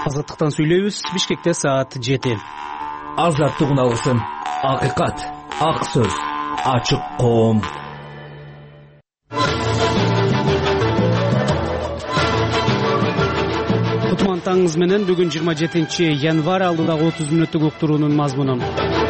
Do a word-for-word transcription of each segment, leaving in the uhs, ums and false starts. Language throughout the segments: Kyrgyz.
Азаттыктан сүйлөйбүз. Бишкекте саат жети. Азаттык уналсын. Акыйкат, ак сөз, ачык коом. Кутман таңыңыз менен бүгүн жыйырма жетинчи январь алдыдагы отуз мүнөттүк уктуруунун мазмуну.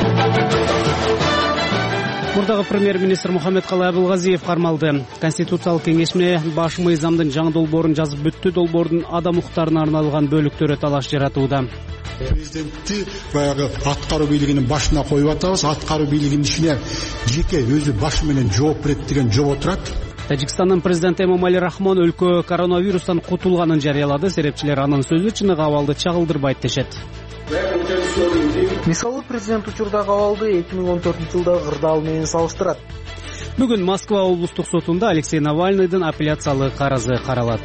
Мурдагы премьер-министр Мухаммедкалый Абылгазиев кармалды. Конституциялык кеңешме баш мыйзамдын жаңы долбоорун жазып бүттү. Долбоордун адам укуктарына арналган бөлүктөрү талаш жаратууда. Президентти баягы аткаруу бийлигинин башына коюп атабыз. Аткаруу бийлигинин ишине жеке өзү башы менен жооп берет деген жооп отурат. Тажикстандын президенти Эмомали Рахмон өлкө коронавирустан кутулганын жарыялады. Серепчилер анын сөзү чыныгы абалды чагылдырбайт дешет. Мисалы, президент учурдагы абалды эки миң он төртүнчү жылдагы кырдаал менен салыштырат. Бүгүн Москва облустук сотунда Алексей Навальныйдын апелляциялык карызы каралат.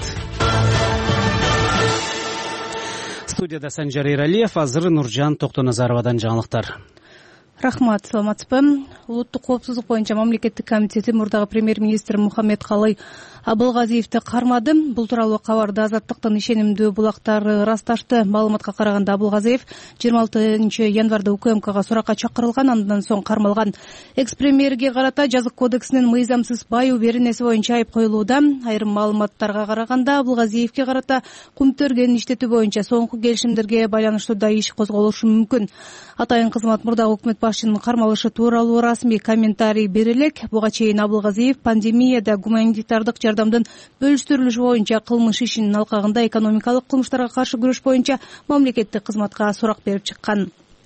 Студияда Санжар Эралиев, азыр Нуржан Токтоназаровадан жаңылыктар. Рахмат, саламатсызбы. Улуттук коопсуздук боюнча мамлекеттик комитети мурдагы премьер-министр Мухаммедкалый Абылгазиевди кармады. Бул тууралуу кабарды Азаттыктын ишенимдүү булактары ырасташты. Маалыматка караганда Абылгазиев жыйырма алтынчы январда УКМКга суракка чакырылган, андан соң кармалган. Экс-премьерге карата жазык кодексинин мыйзамсыз байуу беренеси боюнча айып коюлууда. Айрым маалыматтарга караганда Абылгазиевге карата кумтөр кенин иштетүү боюнча соңку келишимдерге байланыштуу да иш козголушу мүмкүн. Атайын кызмат мурдагы өкмөт башчынын кармалышы тууралуу расмий комментарий бере элек. Буга чейин Абылгазиев пандемияда гуманитардык жардамдын бөлүштүрүлүшү боюнча кылмыш ишинин алкагында экономикалык кылмыштарга каршы күрөш боюнча мамлекеттик кызматка сурак берип чыккан.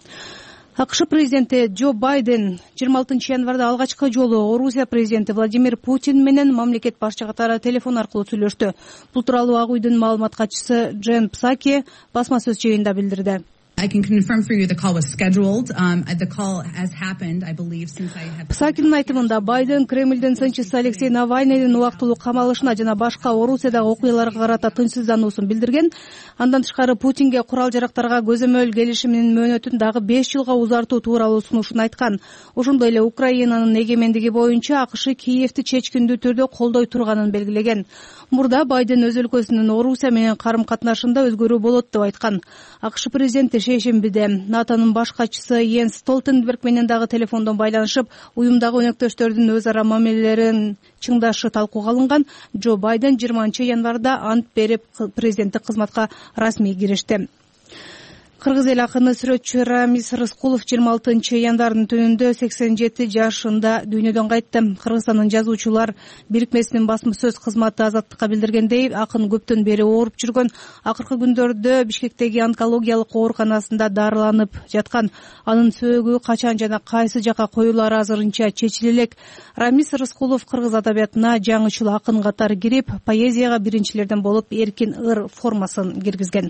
АКШ президенти Джо Байден жыйырма алтынчы январда алгачкы жолу Орусия президенти Владимир Путин менен мамлекет башчы катары телефон аркылуу сүйлөштү. Бул тууралуу Ак үйдүн маалымат катчысы Джен Псаки басма сөз жыйынында билдирди. I can confirm for you the call was scheduled. Um, the call has happened, I believe, since I have... Псакинин айтымында Байден Кремлдин сынчысы Алексей Навальныйдын убактылуу камалышына жана башка Орусиядагы окуяларга карата тынчсыздануусун билдирген. Андан тышкары Путинге курал жарактарга көзөмөл келишиминин мөөнөтүн дагы беш жылга узартуу тууралуу сунушун айткан. Ошондой эле Украинанын эгемендиги боюнча АКШ Киевти чечкиндүү түрдө колдой турганын белгилеген. Мурда Байден өз өлкөсүнүн Орусия менен карым-катнашында өзгөрүү болот деп айткан. АКШ президенти шейшембиде НАТОнун баш катчысы Йенс Столтенберг менен дагы телефондон байланышып, уюмдагы өнөктөштөрдүн өз ара мамилелерин чыңдашы талкууга алынган. Джо Байден жыйырманчы январда ант берип президенттик кызматка расмий киришти. Кыргыз эл акыны сүрөтчү Рамис Рыскулов жыйырма алтынчы январдын түнүндө сексен жети жашында дүйнөдөн кайтты. Кыргызстандын жазуучулар бирикмесинин басма сөз кызматы Азаттыкка билдиргендей, акын көптөн бери ооруп жүргөн. Акыркы күндөрдө Бишкектеги онкологиялык ооруканасында дарыланып жаткан. Анын сөөгү качан жана кайсы жака коюлары азырынча чечиле элек. Рамис Рыскулов кыргыз адабиятына жаңычыл акын катары кирип, поэзияга биринчилерден болуп эркин ыр формасын киргизген.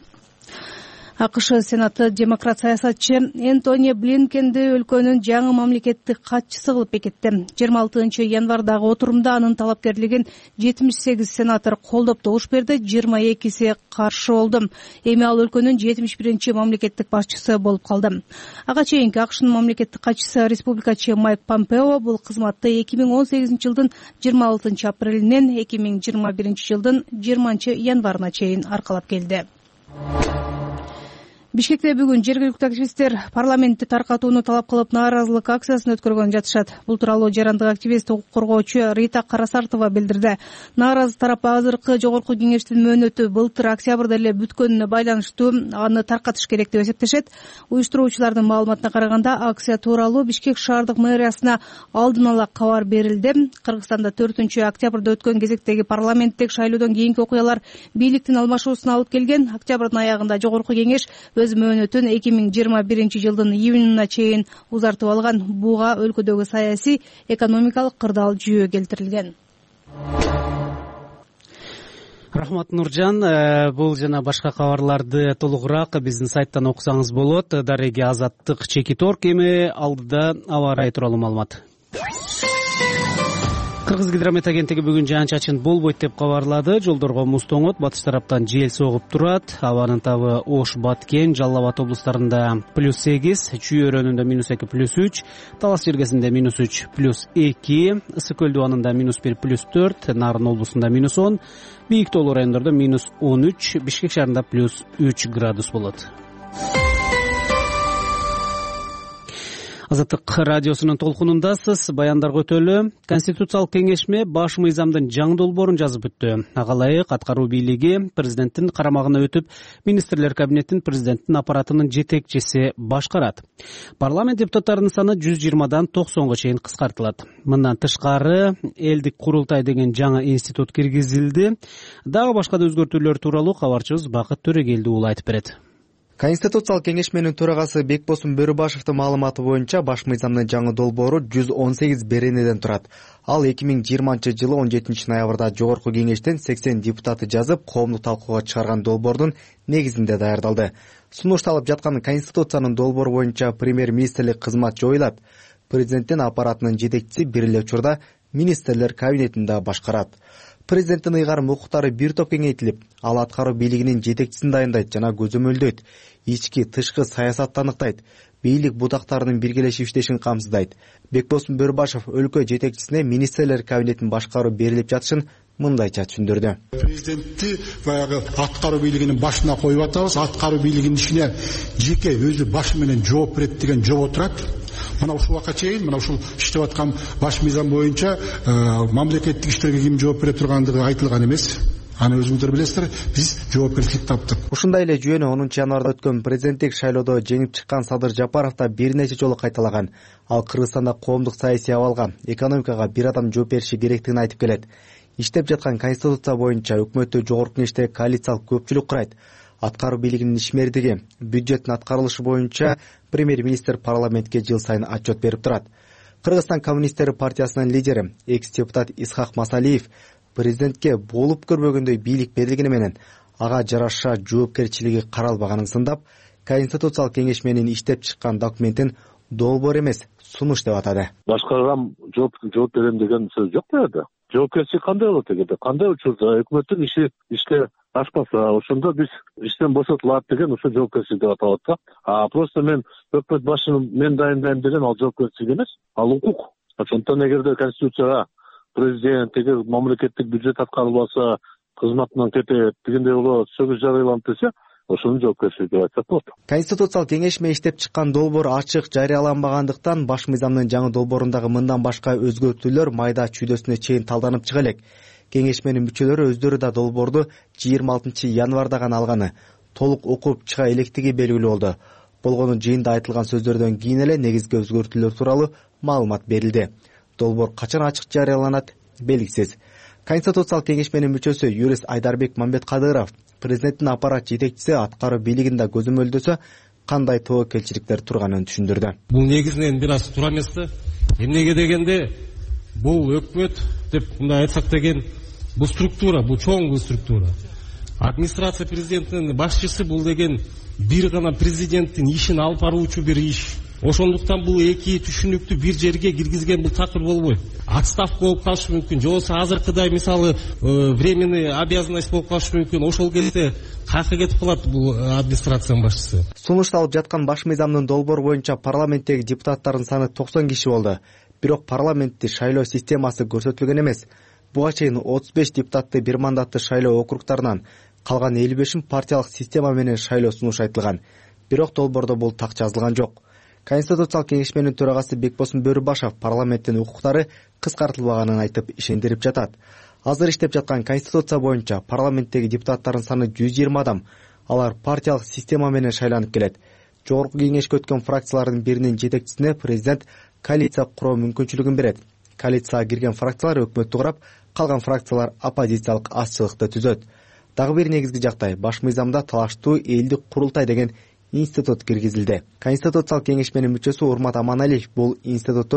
АКШ Сенаты демократ саясатчы Энтони Блинкенди өлкөнүн жаңы мамлекеттик катчысы кылып бекитти. жыйырма алтынчы январдагы отурумда анын талапкерлигин жетимиш сегиз сенатор колдоп добуш берди, жыйырма экиси каршы болду. Эми ал өлкөнүн жетимиш биринчи мамлекеттик башчысы болуп калды. Ага чейинки АКШнын мамлекеттик катчысы республикачы Майк Помпео бул кызматты эки миң он сегизинчи жылдын жыйырма алтынчы апрелинен эки миң жыйырма биринчи жылдын жыйырманчы январына чейин аркалап келди. Бишкекте бүгүн жергиликтүү активисттер парламентти таркатууну талап кылып нааразылык акциясын өткөргөн жатышат. Бул тууралуу жарандык активист, укук коргоочу Рита Карасартова билдирди. Нааразы тарап азыркы жогорку кеңештин мөөнөтү былтыр октябрда эле бүткөнүнө байланыштуу аны таркатыш керек деп эсептешет. Уюштуруучулардын маалыматына караганда, акция тууралуу Бишкек шаардык мэриясына алдын ала кабар берилди. Кыргызстанда төртүнчү октябрда өткөн кезектеги парламенттик шайлоодон кийинки окуялар бийликтин алмашуусуна алып келген. Октябрдын аягында жогорку кеңеш өз мөөнөтүн эки миң жыйырма биринчи жылдын июнуна чейин узартып алган. Буга өлкөдөгү саясий, экономикалык кырдаал жүйө келтирилген. Рахмат, Нуржан. Бул жана башка кабарларды толугураак биздин сайттан окусаңыз болот. Дареги Азаттык чекит орг. Эми алдыда аба ырайы тууралуу маалымат. Кыргыз гидромет агенттиги бүгүн жаан-чачын болбойт деп кабарлады. Жолдорго муз тоңот, батыш тараптан жел согуп турат. Абанын табы Ош, Баткен, Жалал Абад облустарында плюс сегиз, Чүй өрөөнүндө минус эки плюс үч, Талас жергесинде минус үч плюс эки, Ысык көл дубанында минус бир плюс төрт, Нарын облусунда минус он, Бийик тоолуу райондордо минус он үч, Бишкек шаарында плюс үч градус болот. Азаттык радиосунун толкунундасыз. Баяндарга өтөлү. Конституциялык кеңешме баш мыйзамдын жаңы долбоорун жазып бүттү. Ага ылайык аткаруу бийлиги президенттин карамагына өтүп, министрлер кабинетин президенттин аппаратынын жетекчиси башкарат. Парламент депутаттарынын саны жүз жыйырмадан токсонго чейин кыскартылат. Мындан тышкары элдик курултай деген жаңы институт киргизилди. Дагы башка да өзгөртүүлөр тууралуу кабарчыбыз Бакыт Төрөгелди уулу айтып берет. Конституциялык кеңешменин төрагасы Бекбосун Бөрүбашевдин маалыматы боюнча баш мыйзамдын жаңы долбоору жүз он сегиз беренеден турат. Ал эки миң жыйырманчы жылы он жетинчи ноябрда жогорку кеңештен сексен депутаты жазып, коомдук талкууга чыгарган долбоордун негизинде даярдалды. Сунушталып жаткан Конституциянын долбоору боюнча премьер-министрлик кызмат жоюлат. Президенттин аппаратынын жетекчиси бир эле учурда министрлер кабинетин да башкарат. Президенттин ыйгарым укуктары бир топ кеңейтилип, ал аткаруу бийлигинин жетекчисин дайындайт жана көзөмөлдөйт. Ички, тышкы саясатты аныктайт. Бийлик бутактарынын биргелешип иштешин камсыздайт. Бекбосун Бөрүбашев өлкө жетекчисине министрлер кабинетин башкаруу берилип жатышын мындайча түшүндүрдү. Президентти баягы аткаруу бийлигинин башына коюп атабыз. Аткаруу бийлигинин ишине жеке өзү башы менен жооп берет деген жобо турат. Мына ушул убакка чейин мына ушул иштеп аткан баш мыйзам боюнча мамлекеттик иштерге ким жооп бере тургандыгы айтылган эмес. Аны өзүңүздөр билесиздер, биз жоопкерчилик таптык. Ушундай эле жүйөнү онунчу январда өткөн президенттик шайлоодо жеңип чыккан Садыр Жапаров да бир нече жолу кайталаган. Ал Кыргызстанда коомдук саясий абалга, экономикага бир адам жооп бериши керектигин айтып келет. Иштеп жаткан конституция боюнча өкмөттө жогорку кеңеште коалициялык көпчүлүк курайт. Аткаруу бийлигинин ишмердиги, бюджеттин аткарылышы боюнча премьер-министр парламентке жыл сайын отчет берип турат. Кыргызстан коммунисттери партиясынын лидери, экс-депутат Исхак Масалиев президентке болуп көрбөгөндөй бийлик берилгени менен ага жараша жоопкерчилиги каралбаганын сындап, Конституциялык кеңешменин иштеп чыккан документин долбоор эмес, сунуш деп атады. Башкарган жооп жооп берем деген сөз жок да. Жоопкерчилик кандай болот дегенде, кандай учурда өкмөттүн иши ишке ашпаса, ошондо биз иштен бошотулат деген ошо жоопкерчилик деп аталат да. А просто мен өкмөт башын мен дайындайм деген ал жоопкерчилик эмес, ал укук. Ошондон эгерде конституцияга президент эгер мамлекеттик бюджет аткарылбаса, кызматынан кетет дегендей болот, сөгүз жарыяланып десе, ошонун жоопкерчилиги деп айтсак болот. Конституциялык кеңешме иштеп чыккан долбоор ачык жарыяланбагандыктан баш мыйзамдын жаңы долбоорундагы мындан башка өзгөртүүлөр майда чүйдөсүнө чейин талданып чыга элек. Кеңешменин мүчөлөрү өздөрү да долбоорду жыйырма алтынчы январда гана алганы, толук окуп чыга электиги белгилүү болду. Болгону жыйында айтылган сөздөрдөн кийин эле негизги өзгөртүүлөр тууралуу маалымат берилди. Долбоор качан ачык жарыяланат белгисиз. Конституциялык кеңешменин мүчөсү юрист Айдарбек Мамбеткадыров президенттин аппарат жетекчиси аткаруу бийлигин да көзөмөлдөсө кандай тобокелчиликтер турганын түшүндүрдү. Бул негизинен бир аз туура эмес да. Эмнеге дегенде бул өкмөт деп мындай айтсак деген бул структура, бул чоң структура. Администрация президентинин башчысы бул деген бир гана президенттин ишин алып баруучу бир иш. Ошондуктан бул эки түшүнүктү бир жерге киргизген бул такыр болбойт. Отставка болуп калышы мүмкүн, же болбосо азыркыдай мисалы временный обязанность болуп калышы мүмкүн. Ошол кезде каяка кетип калат бул администрациянын башчысы. Сунушталып жаткан баш мыйзамдын долбоору боюнча парламенттеги депутаттардын саны токсон киши болду. Бирок парламентти шайлоо системасы көрсөтүлгөн эмес. Буга чейин отуз беш депутатты бир мандатты шайлоо округтарынан, калган элүү бешин партиялык система менен шайлоо сунуш айтылган. Бирок долбоордо бул так жазылган жок. Конституциялык кеңешменин төрагасы Бекбосун Бөрүбашев парламенттин укуктары кыскартылбаганын айтып ишендирип жатат. Азыр иштеп жаткан конституция боюнча парламенттеги депутаттардын саны жүз жыйырма адам. Алар партиялык система менен шайланып келет. Жогорку кеңешке өткөн фракциялардын биринин жетекчисине президент коалиция куруу мүмкүнчүлүгүн берет. Коалицияга кирген фракциялар өкмөттү курап, калган фракциялар оппозициялык азчылыкты түзөт. Дагы бир негизги жактай баш мыйзамда талаштуу элдик курултай деген институт киргизилди. Конституциялык кеңешменин мүчөсү Урмат Аманалиев бул институттун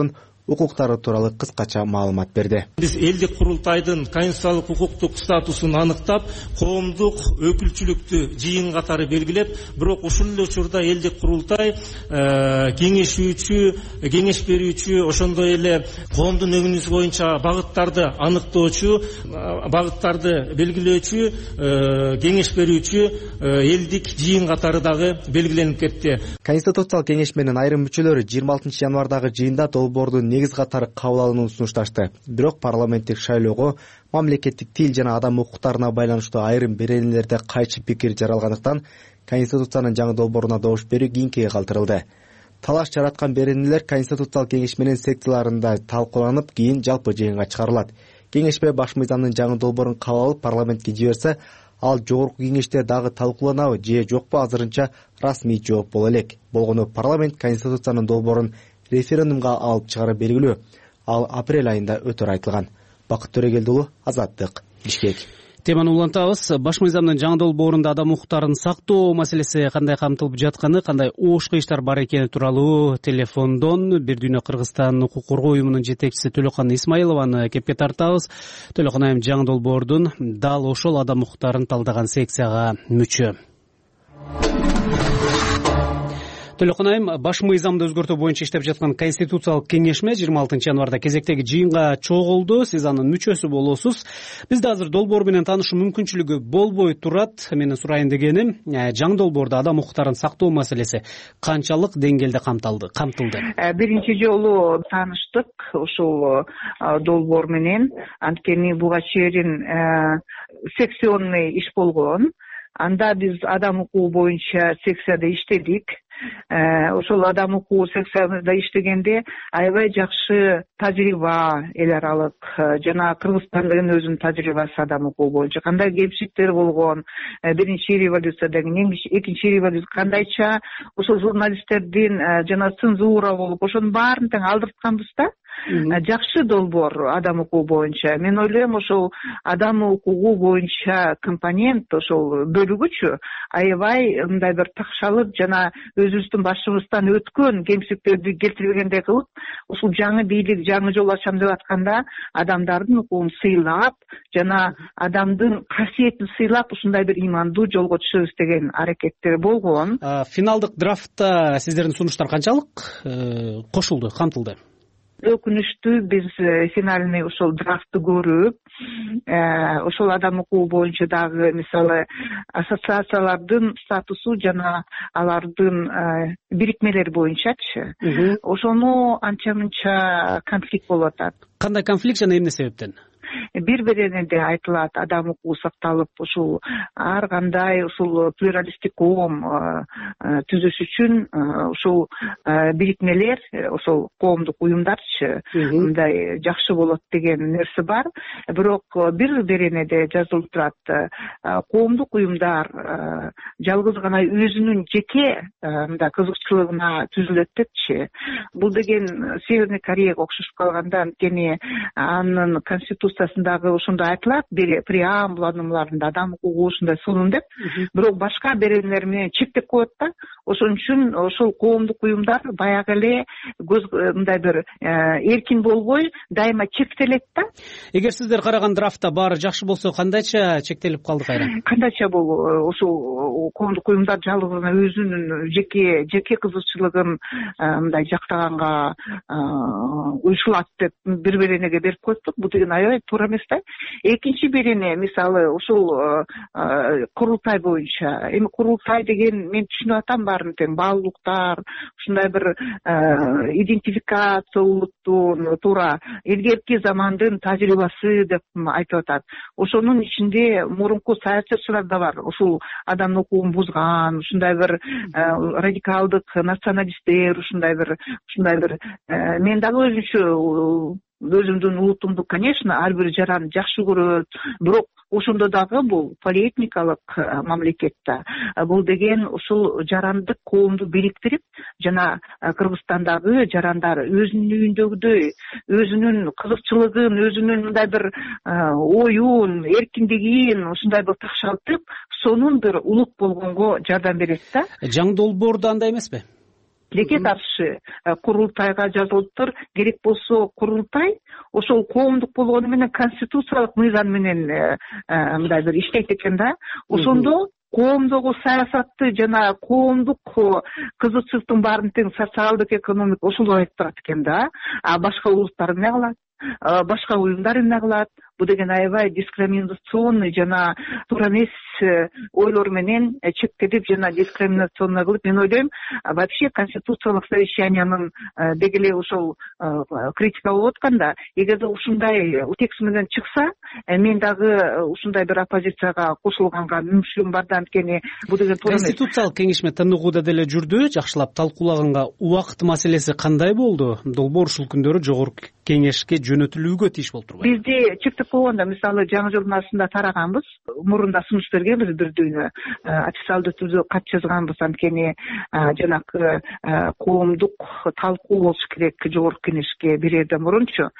укуктары тууралуу кыскача маалымат берди. Биз элдик курултайдын конституциялык укуктук статусун аныктап, коомдук өкүлчүлүктү жыйын катары белгилеп, бирок ушул эле учурда элдик курултай кеңешүүчү, кеңеш берүүчү, ошондой эле коомдун өмүрү боюнча багыттарды аныктоочу, багыттарды белгилөөчү, кеңеш берүүчү элдик жыйын катары дагы белгиленип кетти. Конституциялык кеңеш менен айрым мүчөлөрү жыйырма алтынчы январдагы жыйында долбоордун негиз катары кабыл алынуун сунушташты. Бирок парламенттик шайлоого мамлекеттик тил жана адам укуктарына байланыштуу айрым беренелерде кайчы пикир жаралгандыктан Конституциянын жаңы долбооруна добуш берүү кийинкиге калтырылды. Талаш жараткан беренелер Конституциялык кеңеш менен секцияларында талкууланып, кийин жалпы жыйынга чыгарылат. Кеңешпе баш мыйзамдын жаңы долбоорун кабыл алып парламентке жиберсе, ал жогорку кеңеште дагы талкууланабы же жокпу азырынча расмий жооп боло элек. Болгону парламент Конституциянын долбоорун референдумга алып чыгары белгилүү. Ал апрель айында өтөр айтылган. Бакыт Төрөгелди уулу, Азаттык, Бишкек. Теманы улантабыз. Баш мыйзамдын жаңы долбоорунда адам укуктарын сактоо маселеси кандай камтылып жатканы, кандай оош кыйыштар бар экени тууралуу телефондон Бир Дүйнө Кыргызстан укук коргоо уюмунун жетекчиси Төлөкан Исмаилованы кепке тартабыз. Төлөкан айым, жаңы долбоордун дал ошол адам укуктарын талдаган секцияга мүчө. Төлөкан айым, баш мыйзамды өзгөртүү боюнча иштеп жаткан Конституциялык кеңешме жыйырма алтынчы январда кезектеги жыйынга чогулду. Сиз анын мүчөсү болосуз. Бизде азыр долбоор менен таанышуу мүмкүнчүлүгү болбой турат. Менин сурайын дегеним, жаңы долбоордо адам укуктарын сактоо маселеси канчалык деңгээлде камтылды? камтылды? Биринчи жолу тааныштык ушул долбоор менен. Анткени буга чейин секционный иш болгон. Анда биз адам укугу боюнча секцияда иштедик. Ошол адам укугу секцияда иштегенде аябай жакшы тажрыйба эл аралык жана Кыргызстандын өзүнүн тажрыйбасы адам укугу боюнча кандай кемчиликтер болгон, биринчи революциядан экинчи революция кандайча ошол журналисттердин жана цензура болуп, ошонун баарын тең алдыртканбыз да. Жакшы долбоор адам укугу боюнча. Мен ойлойм, ошол адам укугу боюнча компонент, ошол бөлүгүчү аябай мындай бир такшалып жана өзүбүздүн башыбыздан өткөн кемчиликтерди келтирбегендей кылып, ушул жаңы бийлик, жаңы жол ачам деп атканда адамдардын укугун сыйлап жана адамдын касиетин сыйлап ушундай бир имандуу жолго түшөбүз деген аракеттер болгон. Финалдык драфтта сиздердин сунуштар канчалык кошулду, камтылды? Өкүнүчтүү, биз финальный ошол драфтты көрүп, ошол адам укугу боюнча дагы мисалы ассоциациялардын статусу жана алардын бирикмелери боюнчачы, ошону анча мынча конфликт болуп атат. Кандай конфликт жана эмне себептен? Бир беренеде айтылат, адам укугу сакталып, ушул ар кандай ушул плюралисттик коом түзүш үчүн ушул бирикмелер, ошол коомдук уюмдарчы мындай жакшы болот деген нерсе бар. Бирок бир беренеде жазылып турат, коомдук уюмдар жалгыз гана өзүнүн жеке мындай кызыкчылыгына түзүлөт депчи. Бул деген Северный Кореяга окшошуп калганда, анткени анын конституциясындагы ошондой айтылат, бир преамбулаларында адам укугу ушундай сонун деп, бирок башка беренелер менен чектеп коет да. Ошон үчүн ошол коомдук уюмдар баягы эле мындай бир эркин болбой дайыма чектелет да. Эгер сиздер караган драфтта баары жакшы болсо, кандайча чектелип калды кайра? Кандайча бул ошол коомдук уюмдар жалгыз гана өзүнүн жеке жеке кызыкчылыгын мындай жактаганга уюшулат деп бир беренеге берип коюптук. Бул деген аябай туура эмес да. Экинчи берене мисалы ушул курултай боюнча. Эми курултай деген мен түшүнүп атам баарын тең, баалуулуктар, ушундай бир идентификация улуттун туура илгерки замандын тажрыйбасы деп айтып атат. Ошонун ичинде мурунку саясатчылар да бар. Ушул адам укугун бузган, ушундай бир радикалдык националисттер, ушундай бир ушундай бир мен дагы өзүмчө өзүмдүн улутумду, конечно, ар бир жараны жакшы көрөт, бирок ошондо дагы бул полиэтникалык мамлекетте. Бул деген ушул жарандык коомду бириктирип жана Кыргызстандагы жарандар өзүнүн үйүндөгүдөй, өзүнүн кызыкчылыгын, өзүнүн мындай бир оюн, эркиндигин ушундай бир такшалтып, сонун бир улут болгонго жардам берет да. Жаңы долбоордо андай эмеспи? тилекке каршы курултайга жазылыптыр. Керек болсо курултай ошол коомдук болгону менен конституциялык мыйзам менен мындай бир иштейт экен да. Ошондо коомдогу саясатты жана коомдук кызыкчылыктын баарын тең социалдык, экономик ошол айтып турат экен да. А башка улуттар эмне кылат? Башка уюмдар эмне кылат? Бул деген аябай дискриминационный жана туура эмес ойлор менен чектелип жана дискриминационный кылып, мен ойлойм, вообще конституциялык совещаниянын деги эле ошол критика болуп атканда, эгерде ушундай текст менен чыкса, мен дагы ушундай бир оппозицияга кошулганга мүмкүнчүлүгүм бар да. Анткени бул деген туура эмес. Конституциялык кеңешме тыныгууда деле жүрдү, жакшылап талкуулаганга убакыт маселеси кандай болду? Долбоор ушул күндөрү жогорку кеңешке жөнөтүлүүгө тийиш болуп турган. Бизде чектеп койгондо, мисалы жаңы журналында тараганбыз, мурунда сунуш бергенбиз бир дүйнө, официалдуу түрдө кат жазганбыз. Анткени жанакы коомдук талкуу болуш керек жогорку кеңешке бирерден мурунчу.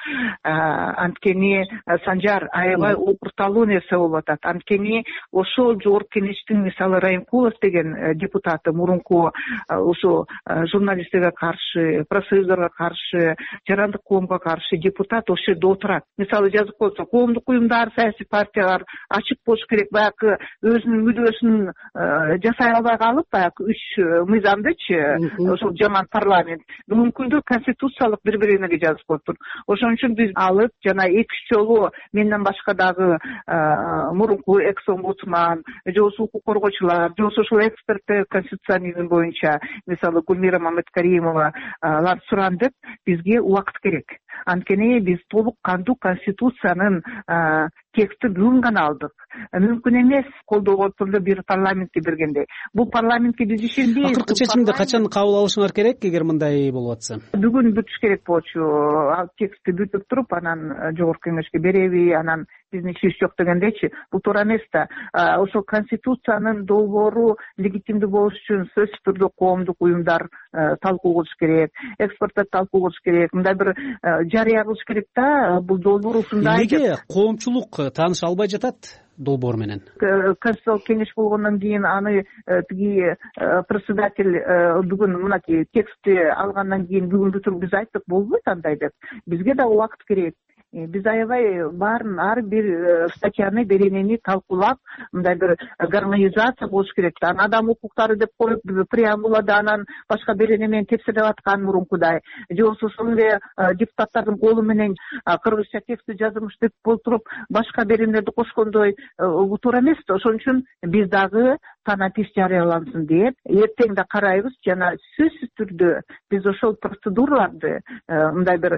Анткени Санжар аябай окурталуу нерсе болуп атат. Анткени ошол жогорку кеңештин мисалы Райымкулов деген депутаты мурунку ошо журналисттерге каршы, профсоюздорго каршы, жарандык коомго каршы депутат ошол жерде отурат. Мисалы жазып койсо, коомдук уюмдар, саясий партиялар ачык болуш керек. Баягы өзүнүн мүдөөсүн жасай албай калып, баягы үч мыйзамдычы, ошол жаман парламент бүгүнкү күндө конституциялык бири-бирине жазып коюптур. Ошон үчүн биз алып жана эки-үч жолу менден башка дагы мурунку экс-омбудсман, же болбосо укук коргоочулар, же болбосо ошол эксперттер конституционизм боюнча, мисалы Гүлмира Маматкаримовалар сурандык, бизге убакыт керек. Анткени биз толук кандуу конституциянын текстин бүгүн гана алдык. Мүмкүн эмес колдоого турду бир парламентке бергенде. Бул парламентке биз ишенбейбиз. Акыркы чечимди качан кабыл алышыңар керек, эгер мындай болуп атса? Бүгүн бүтүш керек болчу. Ал текстти бүтүп туруп, анан жогорку кеңешке береби, анан биздин ишибиз жок дегендечи. Бул туура эмес да. Ошол конституциянын долбоору легитимдүү болуш үчүн сөзсүз түрдө коомдук уюмдар талкуу кылыш керек, экспорттор талкуу кылыш керек, мындай бир жарыя кылыш керек да. Бул долбоор ушундай. Эмнеге коомчулук тааныша албай жатат долбоор менен? Конституциялык кеңеш болгондон кийин аны тиги председатель бүгүн мынакей текстти алгандан кийин бүгүн бүтүн биз айттык, болбойт андай деп. Бизге да убакыт керек. Биз аябай баарын ар бир статьяны, беренени талкуулап, мындай бир гармонизация болуш керек. Анан адам укуктары деп коюп, преамбулада анан башка берене менен тепселеп аткан мурункудай. Же болбосо ошол эле депутаттардын колу менен кыргызча текстти жазылмыш деп болтуруп, башка беренелерди кошкондой бул туура эмес да. Ошон үчүн биз дагы танатиш жарыялансын деп эртең да карайбыз. Жана сөзсүз түрдө биз ошол процедураларды мындай бир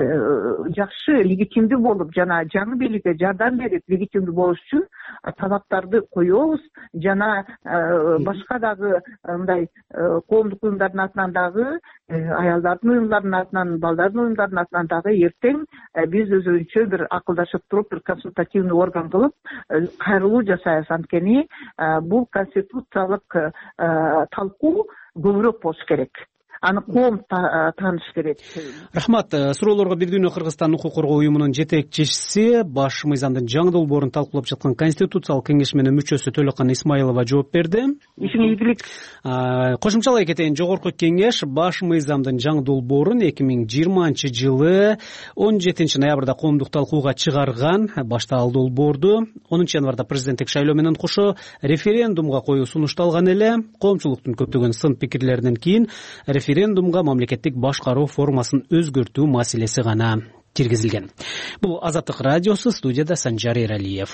жакшы легитимдүү болуп, жана жаңы бийликке жардам берип, легитимдүү болуш үчүн талаптарды коебуз. Жана башка дагы мындай коомдук уюмдардын атынан дагы, аялдардын уюмдарынын атынан, балдардын уюмдарынын атынан дагы эртең биз өзүбүзчө бир акылдашып туруп, бир консультативный орган кылып кайрылуу жасайбыз. Анткени бул конституциялык талкуу көбүрөөк болуш керек. Аны коом тааныш керек. Рахмат. Суроолорго бир дүйнө Кыргызстан укук коргоо уюмунун жетекчиси, баш мыйзамдын жаңы долбоорун талкуулап жаткан конституциялык кеңешменин мүчөсү Төлөкан Исмаилова жооп берди. Ишиңиз ийгилик. Кошумчалай кетейин, жогорку кеңеш баш мыйзамдын жаңы долбоорун эки миң жыйырманчы жылы он жетинчи ноябрда коомдук талкууга чыгарган. Башта ал долбоорду онунчу январда президенттик шайлоо менен кошо референдумга коюу сунушталган эле. Коомчулуктун көптөгөн сын пикирлеринен кийин референдумга мамлекеттик башкаруу формасын өзгөртүү маселеси гана киргизилген. Бул Азаттык радиосу, студияда Санжар Эралиев.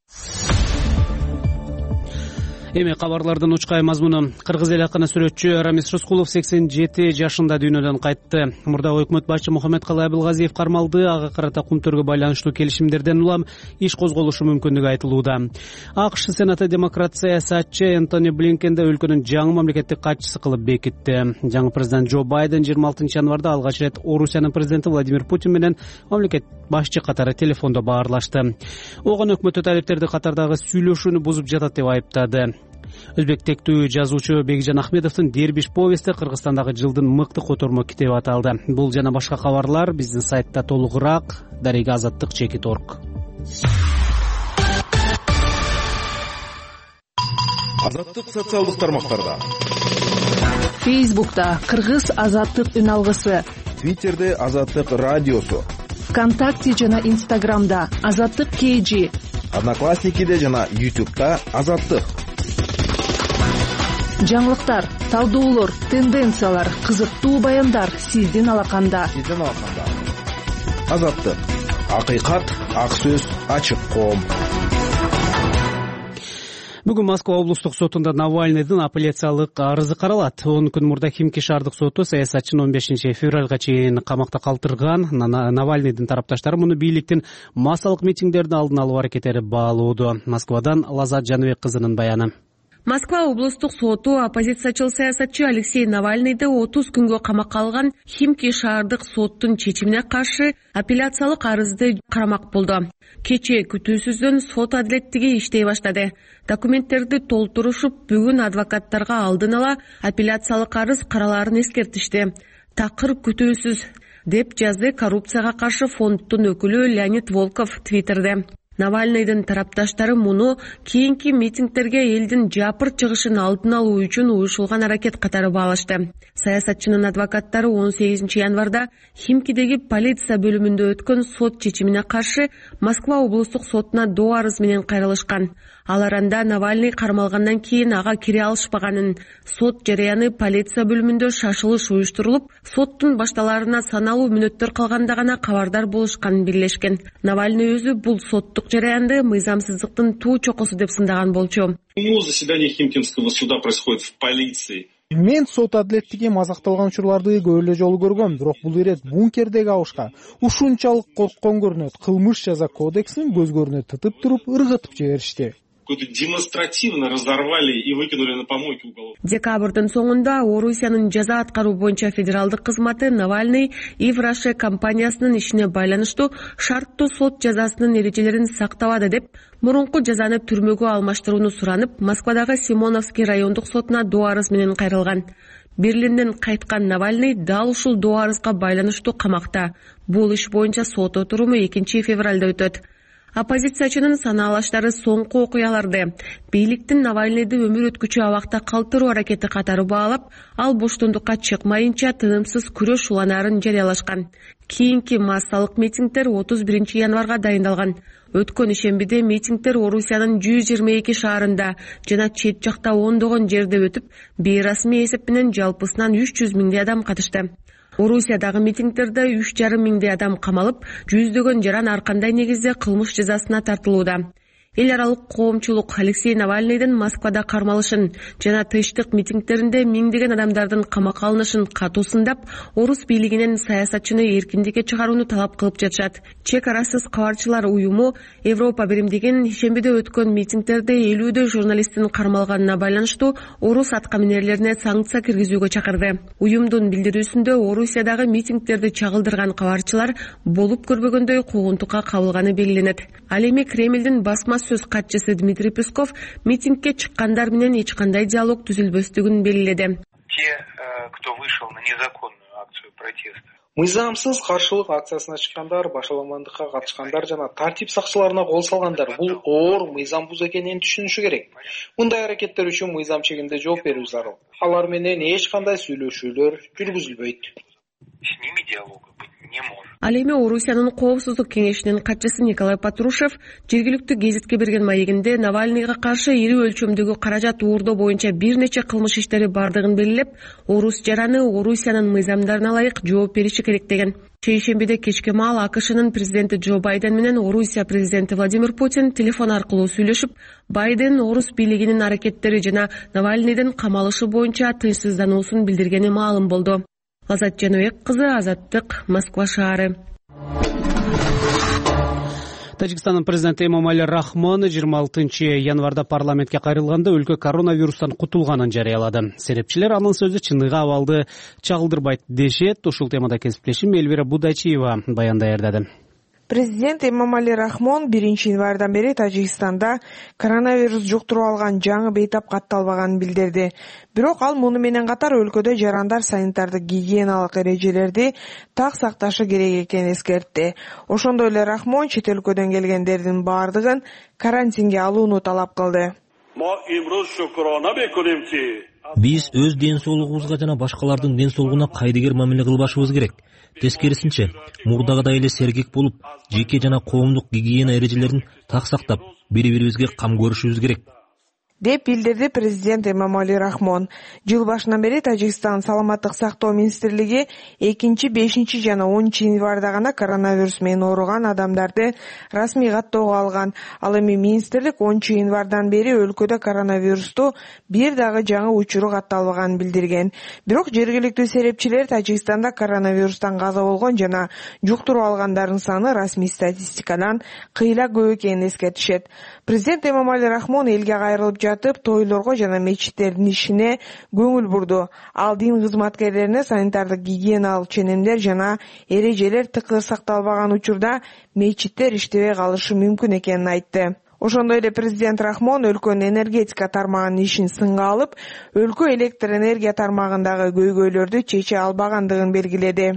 Эми кабарлардын учкай мазмуну. Кыргыз эл акыны сүрөтчү Рамис Рыскулов сексен жети жашында дүйнөдөн кайтты. Мурдагы өкмөт башчы Мухаммедкалый Абылгазиев кармалды. Ага карата кумтөргө байланыштуу келишимдерден улам иш козголушу мүмкүндүгү айтылууда. АКШ Сенаты демократ саясатчы Энтони Блинкенди өлкөнүн жаңы мамлекеттик катчысы кылып бекитти. Жаңы президент Джо Байден жыйырма алтынчы январда алгач ирет Орусиянын президенти Владимир Путин менен мамлекет башчы катары телефондо баарлашты. Огон өкмөттү талептерди катардагы сүйлөшүүнү бузуп жатат деп айыптады. Өзбек тектүү жазуучу Бекжан Ахмедовдун Дербиш повести Кыргызстандагы жылдын мыкты котормо китеби аталды. Бул жана башка кабарлар биздин сайтта толугураак. Дарега азаттык чекит орг. Азаттык социалдык тармактарда Фейсбукта Кыргыз азаттык үн алгысы, Твиттерде Азаттык радиосу, ВКонтакте жана Инстаграмда Азаттык КЖ, Одноклассникиде жана Ютубта Азаттык. Жаңылыктар, талдоолор, тенденциялар, кызыктуу баяндар сиздин алаканда. Сиздин алаканда. Азаттык. Акыйкат, ак сөз, ачык коом. Бүгүн Москва облустук сотунда Навальныйдын апелляциялык арызы каралат. он күн мурда Химки шаардык соту саясатчыны он бешинчи февралга чейин камакта калтырган. Навальныйдын тарапташтары муну бийликтин массалык митингдердин алдын алуу аракеттери баалоодо. Москвадан Лазат Жаныбек кызынын баяны. Москва облустук соту оппозициячыл саясатчы Алексей Навальныйды отуз күнгө камакка алган Химки шаардык соттун чечимине каршы апелляциялык арызды карамак болду. Кечээ күтүүсүздөн сот адилеттиги иштей баштады. Документтерди толтурушуп, бүгүн адвокаттарга алдын ала апелляциялык арыз каралаарын эскертишти. Такыр күтүүсүз, деп жазды коррупцияга каршы фонддун өкүлү Леонид Волков Твиттерде. Навальныйдын тарапташтары муну кийинки митингдерге элдин жапыр чыгышын алдын алуу үчүн уюшулган аракет катары баалашты. Саясатчынын адвокаттары он сегизинчи январда Химкидеги полиция бөлүмүндө өткөн сот чечимине каршы Москва облустук сотуна доо арыз менен кайрылышкан. Алар анда Навальный кармалгандан кийин ага кире алышпаганын, сот жарыяны полиция бөлүмүндө шашылыш уюштурулуп, соттун башталарына саналуу мүнөттөр калганда гана кабардар болушканын бирлешкен. Навальный өзү бул соттук жарыянды мыйзамсыздыктын туу чокусу деп сындаган болчу. Заседание Химкинского суда происходит в полиции. Мен сот адилеттиги мазакталган учурларды көп эле жолу көргөм, бирок бул ирет бункердеги абышка ушунчалык корккон көрүнөт. Кылмыш жаза кодексин көзгөрүнө тытып туруп ыргытып жиберишти. Демонстративно разорвали и выкинули на помойки уголовник. Декабрдын соңунда Орусиянын жаза аткаруу боюнча федералдык кызматы Навальный Ивраше компаниясынын ишине байланыштуу шарттуу сот жазасынын эрежелерин сактабады деп мурунку жазаны түрмөгө алмаштырууну суранып, Москвадагы Симоновский райондук сотуна доо арыз менен кайрылган. Берлинден кайткан Навальный дал ушул доо арызга байланыштуу камакта. Бул иш боюнча сот отуруму экинчи февралда өтөт. Оппозициячынын санаалаштары соңку окуяларды бийликтин Навальныйды өмүр өткүчү абакта калтыруу аракети катары баалап, ал боштондукка чыкмайынча тынымсыз күрөш уланаарын жарыялашкан. Кийинки массалык митингдер отуз биринчи январга дайындалган. Өткөн ишембиде митингдер Орусиянын жүз жыйырма эки шаарында жана чет жакта ондогон жерде өтүп, бейрасмий эсеп менен жалпысынан үч жүз миңдей адам катышты. Орусиядагы митингдерде үч жарым миңдей адам камалып, жүздөгөн жаран ар кандай негизде кылмыш жазасына тартылууда. Эл аралык коомчулук Алексей Навальныйдын Москвада кармалышын жана тынчтык митингдеринде миңдеген адамдардын камакка алынышын катуу сындап, орус бийлигинен саясатчыны эркиндикке чыгарууну талап кылып жатышат. Чек арасыз кабарчылар уюму Европа биримдигин ишембиде өткөн митингдерде элүүдө журналисттин кармалганына байланыштуу орус аткаминерлерине санкция киргизүүгө чакырды. Уюмдун билдирүүсүндө Орусиядагы митингдерди чагылдырган кабарчылар болуп көрбөгөндөй куугунтукка кабылганы белгиленет. Ал эми Кремлдин басма сөз катчысы Дмитрий Песков митингке чыккандар менен эч кандай диалог түзүлбөстүгүн белгиледи. Те, кто вышел на незаконную акцию протеста. Мыйзамсыз каршылык акциясына чыккандар, башаламандыкка катышкандар жана тартип сакчыларына кол салгандар бул оор мыйзам бузуу экенин түшүнүшү керек. Мындай аракеттер үчүн мыйзам чегинде жооп берүү зарыл. Алар менен эч кандай сүйлөшүүлөр жүргүзүлбөйт. С ними диалога быть не может. Ал эми Орусиянын коопсуздук кеңешинин катчысы Николай Патрушев жергиликтүү гезитке берген маегинде Навальныйга каршы ири өлчөмдөгү каражат уурдоо боюнча бир нече кылмыш иштери бардыгын белгилеп, орус жараны Орусиянын мыйзамдарына ылайык жооп бериши керек деген. Чейшембиде кечке маал АКШнын президенти Джо Байден менен Орусия президенти Владимир Путин телефон аркылуу сүйлөшүп, Байден орус бийлигинин аракеттери жана Навальныйдын камалышы боюнча тынчсыздануусун билдиргени маалым болду. Лазат Жаныбек кызы, Азаттык, Москва шаары. Тажикстандын президенти Эмомали Рахмон жыйырма алтынчы январда парламентке кайрылганда өлкө коронавирустан кутулганын жарыялады. Серепчилер анын сөзү чыныгы абалды чагылдырбайт дешет. Ушул темада кесиптешим Эльвира Будачиева баян даярдады. Президент Эмомали Рахмон биринчи январдан бери Тажикстанда коронавирус жуктуруп алган жаңы бейтап катталбаганын билдирди. Бирок ал муну менен катар өлкөдө жарандар санитардык гигиеналык эрежелерди так сакташы керек экенин эскертти. Ошондой эле Рахмон чет өлкөдөн келгендердин баардыгын карантинге алууну талап кылды. мо имрӯз шукрона мекунем ки Биз өз ден соолугубузга жана башкалардын ден соолугуна кайдыгер мамиле кылбашыбыз керек. Тескерисинче, мурдагыдай эле сергек болуп, жеке жана коомдук гигиена эрежелерин так сактап, бири-бирибизге кам көрүшүбүз керек, деп билдирди президент Эмомали Рахмон. Жыл башынан бери Тажикстан саламаттык сактоо министрлиги экинчи, бешинчи жана онунчу январда гана коронавирус менен ооруган адамдарды расмий каттоого алган. Ал эми министрлик онунчу январдан бери өлкөдө коронавирусту бир дагы жаңы учуру катталбаганын билдирген. Бирок жергиликтүү серепчилер Тажикстанда коронавирустан каза болгон жана жуктуруп алгандардын саны расмий статистикадан кыйла көп экенин эскертишет. Президент Эмомали Рахмон элге кайрылып жатып, тойлорго жана мечиттердин ишине көңүл бурду. Ал дин кызматкерлерине санитардык гигиеналык ченемдер жана эрежелер тыкыр сакталбаган учурда мечиттер иштебей калышы мүмкүн экенин айтты. Ошондой эле президент Рахмон өлкөнүн энергетика тармагынын ишин сынга алып, өлкө электр энергия тармагындагы көйгөйлөрдү чече албагандыгын белгиледи.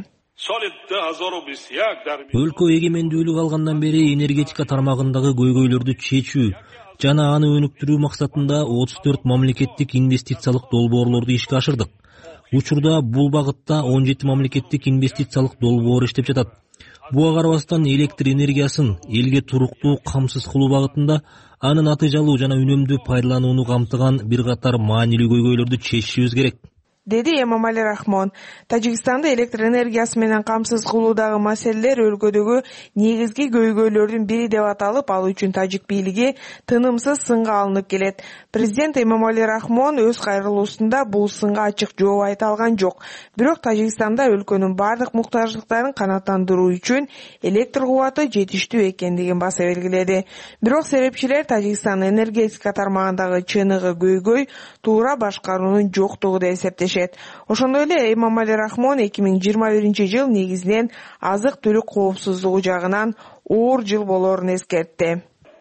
Өлкө эгемендүүлүк алгандан бери энергетика тармагындагы көйгөйлөрдү чечүү жана аны өнүктүрүү максатында отуз төрт мамлекеттик инвестициялык долбоорлорду ишке ашырдык. Учурда бул багытта он жети мамлекеттик инвестициялык долбоор иштеп жатат. Буга карабастан электр энергиясын элге туруктуу камсыз кылуу багытында анын натыйжалуу жана үнөмдүү пайдаланууну камтыган бир катар маанилүү көйгөйлөрдү чечишибиз керек, деди Эмомали Рахмон. Тажикстанда электр энергиясы менен камсыз кылуудагы маселелер өлкөдөгү негизги көйгөйлөрдүн бири деп аталып, ал үчүн тажик бийлиги тынымсыз сынга алынып келет. Президент Эмомали Рахмон өз кайрылуусунда бул сынга ачык жооп айта алган жок. Бирок Тажикстанда өлкөнүн бардык муктаждыктарын канааттандыруу үчүн электр кубаты жетиштүү экендигин баса белгиледи. Бирок серепчилер Тажикстандын энергетика тармагындагы чыныгы көйгөй туура башкаруунун жоктугу деп эсептешет. Ошондой эле Эмомали Рахмон эки миң жыйырма биринчи жыл негизинен азык-түлүк коопсуздугу жагынан оор жыл болоорун эскертти.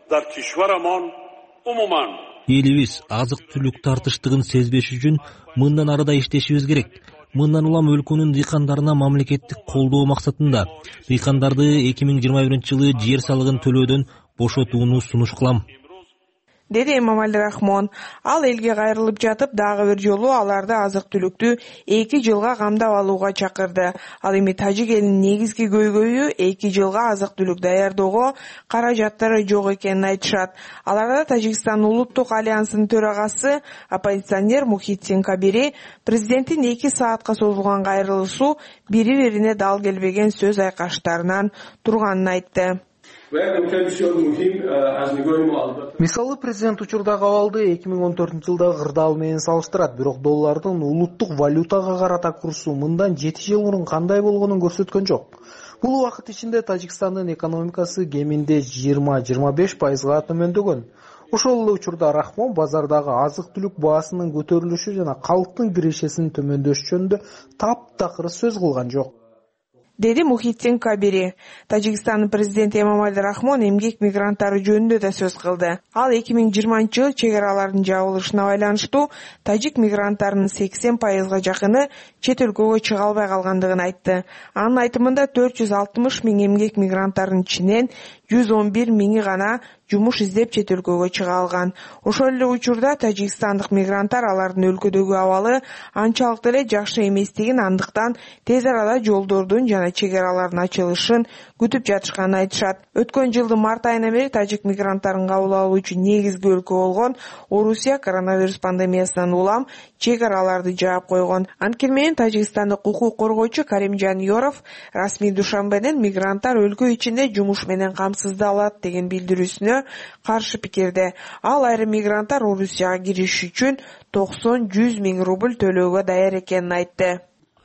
Элибиз азык-түлүк тартыштыгын сезбеш үчүн мындан арыда иштешибиз керек. Мындан улам өлкөнүн дыйкандарына мамлекеттик колдоо максатында дыйкандарды эки миң жыйырма биринчи жылы жер салыгын төлөөдөн бошотууну сунуш кылам, деди Эмомали Рахмон. Ал элге кайрылып жатып, дагы бир жолу аларды азык-түлүктү эки жылга камдап алууга чакырды. Ал эми тажик элинин негизги көйгөйү эки жылга азык-түлүк даярдоого каражаттары жок экенин айтышат. Аларда Тажикстан улуттук альянсынын төрагасы оппозиционер Мухитдин Кабири президенттин эки саатка созулган кайрылуусу бири-бирине дал келбеген сөз айкаштарынан турганын айтты. Мисалы, президент учурдагы абалды эки миң он төртүнчү жылдагы кырдаал менен салыштырат, бирок доллардын улуттук валютага карата курсу мындан жети жыл мурун кандай болгонун көрсөткөн жок. Бул убакыт ичинде Тажикстандын экономикасы кеминде жыйырма — жыйырма беш пайызга төмөндөгөн. Ошол эле учурда Рахмон базардагы азык-түлүк баасынын көтөрүлүшү жана калктын кирешесинин төмөндөшү жөнүндө таптакыр сөз кылган жок, деди Мухитдин Кабири. Тажикстандын президенти Эмомали Рахмон эмгек мигранттары жөнүндө да сөз кылды. Ал эки миң жыйырманчы жыл чек аралардын жабылышына байланыштуу тажик мигранттарынын сексен пайызга жакыны чет өлкөгө чыга албай калгандыгын айтты. Анын айтымында төрт жүз алтымыш миң эмгек мигранттарынын ичинен жүз он бир миңи гана жумуш издеп чет өлкөгө чыга алган. Ошол эле учурда тажикстандык мигранттар алардын өлкөдөгү абалы анчалык деле жакшы эместигин, андыктан тез арада жолдордун жана чек аралардын ачылышын күтүп жатышканын айтышат. Өткөн жылдын март айынан бери тажик мигранттарын кабыл алуу үчүн негизги өлкө болгон Орусия коронавирус пандемиясынан улам чек араларды жаап койгон. Анткени менен Тажикстандык укук коргоочу Каримжан Yorov расмий душанбеден мигранттар өлкө ичинде жумуш менен камсыздалат деген билдирүүсүнө каршы пикирде. Ал айрым мигранттар Орусияга кириш үчүн токсон — жүз миң рубль төлөөгө даяр экенин айтты.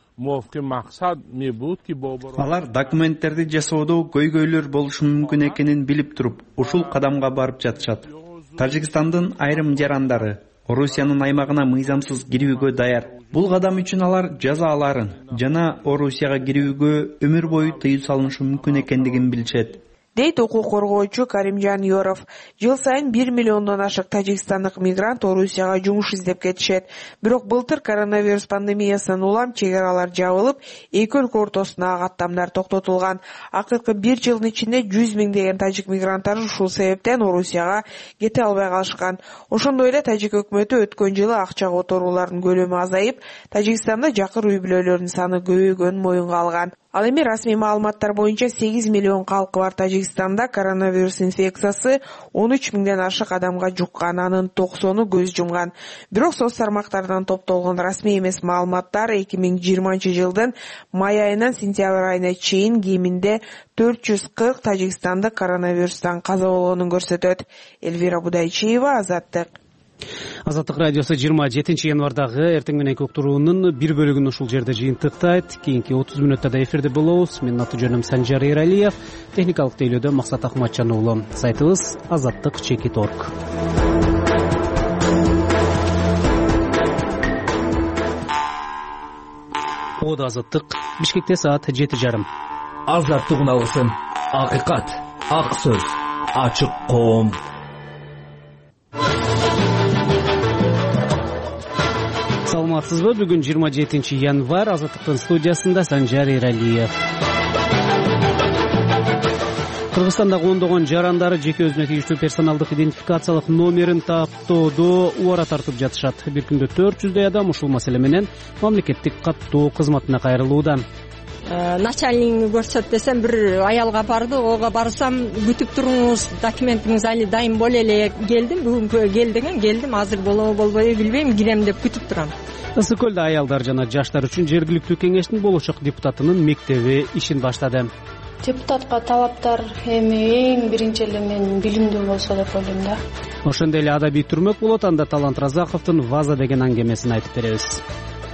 Алар документтерди жасоодо көйгөйлөр болушу мүмкүн экенин билип туруп, ушул кадамга барып жатышат. Тажикстандын айрым жарандары Орусиянын аймагына мыйзамсыз кирүүгө даяр. Бул кадам үчүн алар жазаларын жана Орусияга кирүүгө өмүр бою тыюу салынышы мүмкүн экендигин билишет. дейт укук коргоочу Каримжан Yorov. Жыл сайын бир миллиондон ашык тажикстандык мигрант Орусияга жумуш издеп кетишет. Бирок былтыр коронавирус пандемиясынан улам чек аралар жабылып, эки өлкө ортосундагы каттамдар токтотулган. Акыркы бир жылдын ичинде жүз миңдеген тажик мигранттар ушул себептен Орусияга кете албай калышкан. Ошондой эле тажик өкмөтү өткөн жылы акча которуулардын көлөмү азайып, Тажикстанда жакыр үй бүлөлөрдүн саны көбөйгөнүн моюнга алган. Ал эми расмий маалыматтар боюнча сегиз миллион калкы бар Тажикстанда коронавирус инфекциясы он үч миңден ашык адамга жуккан, анын токсону көз жумган. Бирок соц тармактардан топтолгон расмий эмес маалыматтар эки миң жыйырманчы жылдын май айынан сентябрь айына чейин кеминде төрт жүз кырк тажикстандык коронавирустан каза болгонун көрсөтөт. Элвира Будайчиева, Азаттык. Азаттык радиосу жыйырма жетинчи январдагы эртең мененки уктуруунун бир бөлүгүн ушул жерде жыйынтыктайт. Кийинки отуз мүнөттө да эфирде болобуз. Менин аты жөнүм Санжар Эралиев, техникалык тейлөөдө Максат Ахматжан уулу. Сайтыбыз азаттык чекит точка орг. Ода азаттык Бишкекте саат жети жарым. Азаттык уналысын. Акыйкат, ак сөз, ачык коом. Саламатсызбы? Бүгүн жыйырма жетинчи январь. Азаттыктын студиясында Санжар Эралиев. Кыргызстандагы ондогон жарандары жеке өзүнө тийиштүү персоналдык идентификациялык номерин таптоодо убара тартып жатышат. Бир күндө төрт жүздөй адам ушул маселе менен мамлекеттик каттоо кызматына кайрылууда. Начальнигиңи көрсөт десем, бир аялга барды, ого барсам, күтүп туруңуз, документиңиз али дайым боло эле, келдим, бүгүн кел деген, келдим, азыр болобу болбойбу билбейм, кирем деп күтүп турам. Ысык көлдө аялдар жана жаштар үчүн жергиликтүү кеңештин болочок депутатынын мектеби ишин баштады. Депутатка талаптар эми эң биринчи эле мен билимдүү болсо деп ойлойм да. Ошондой эле адабий түрмөк болот, анда Талант Разаковдун Ваза деген аңгемесин айтып беребиз.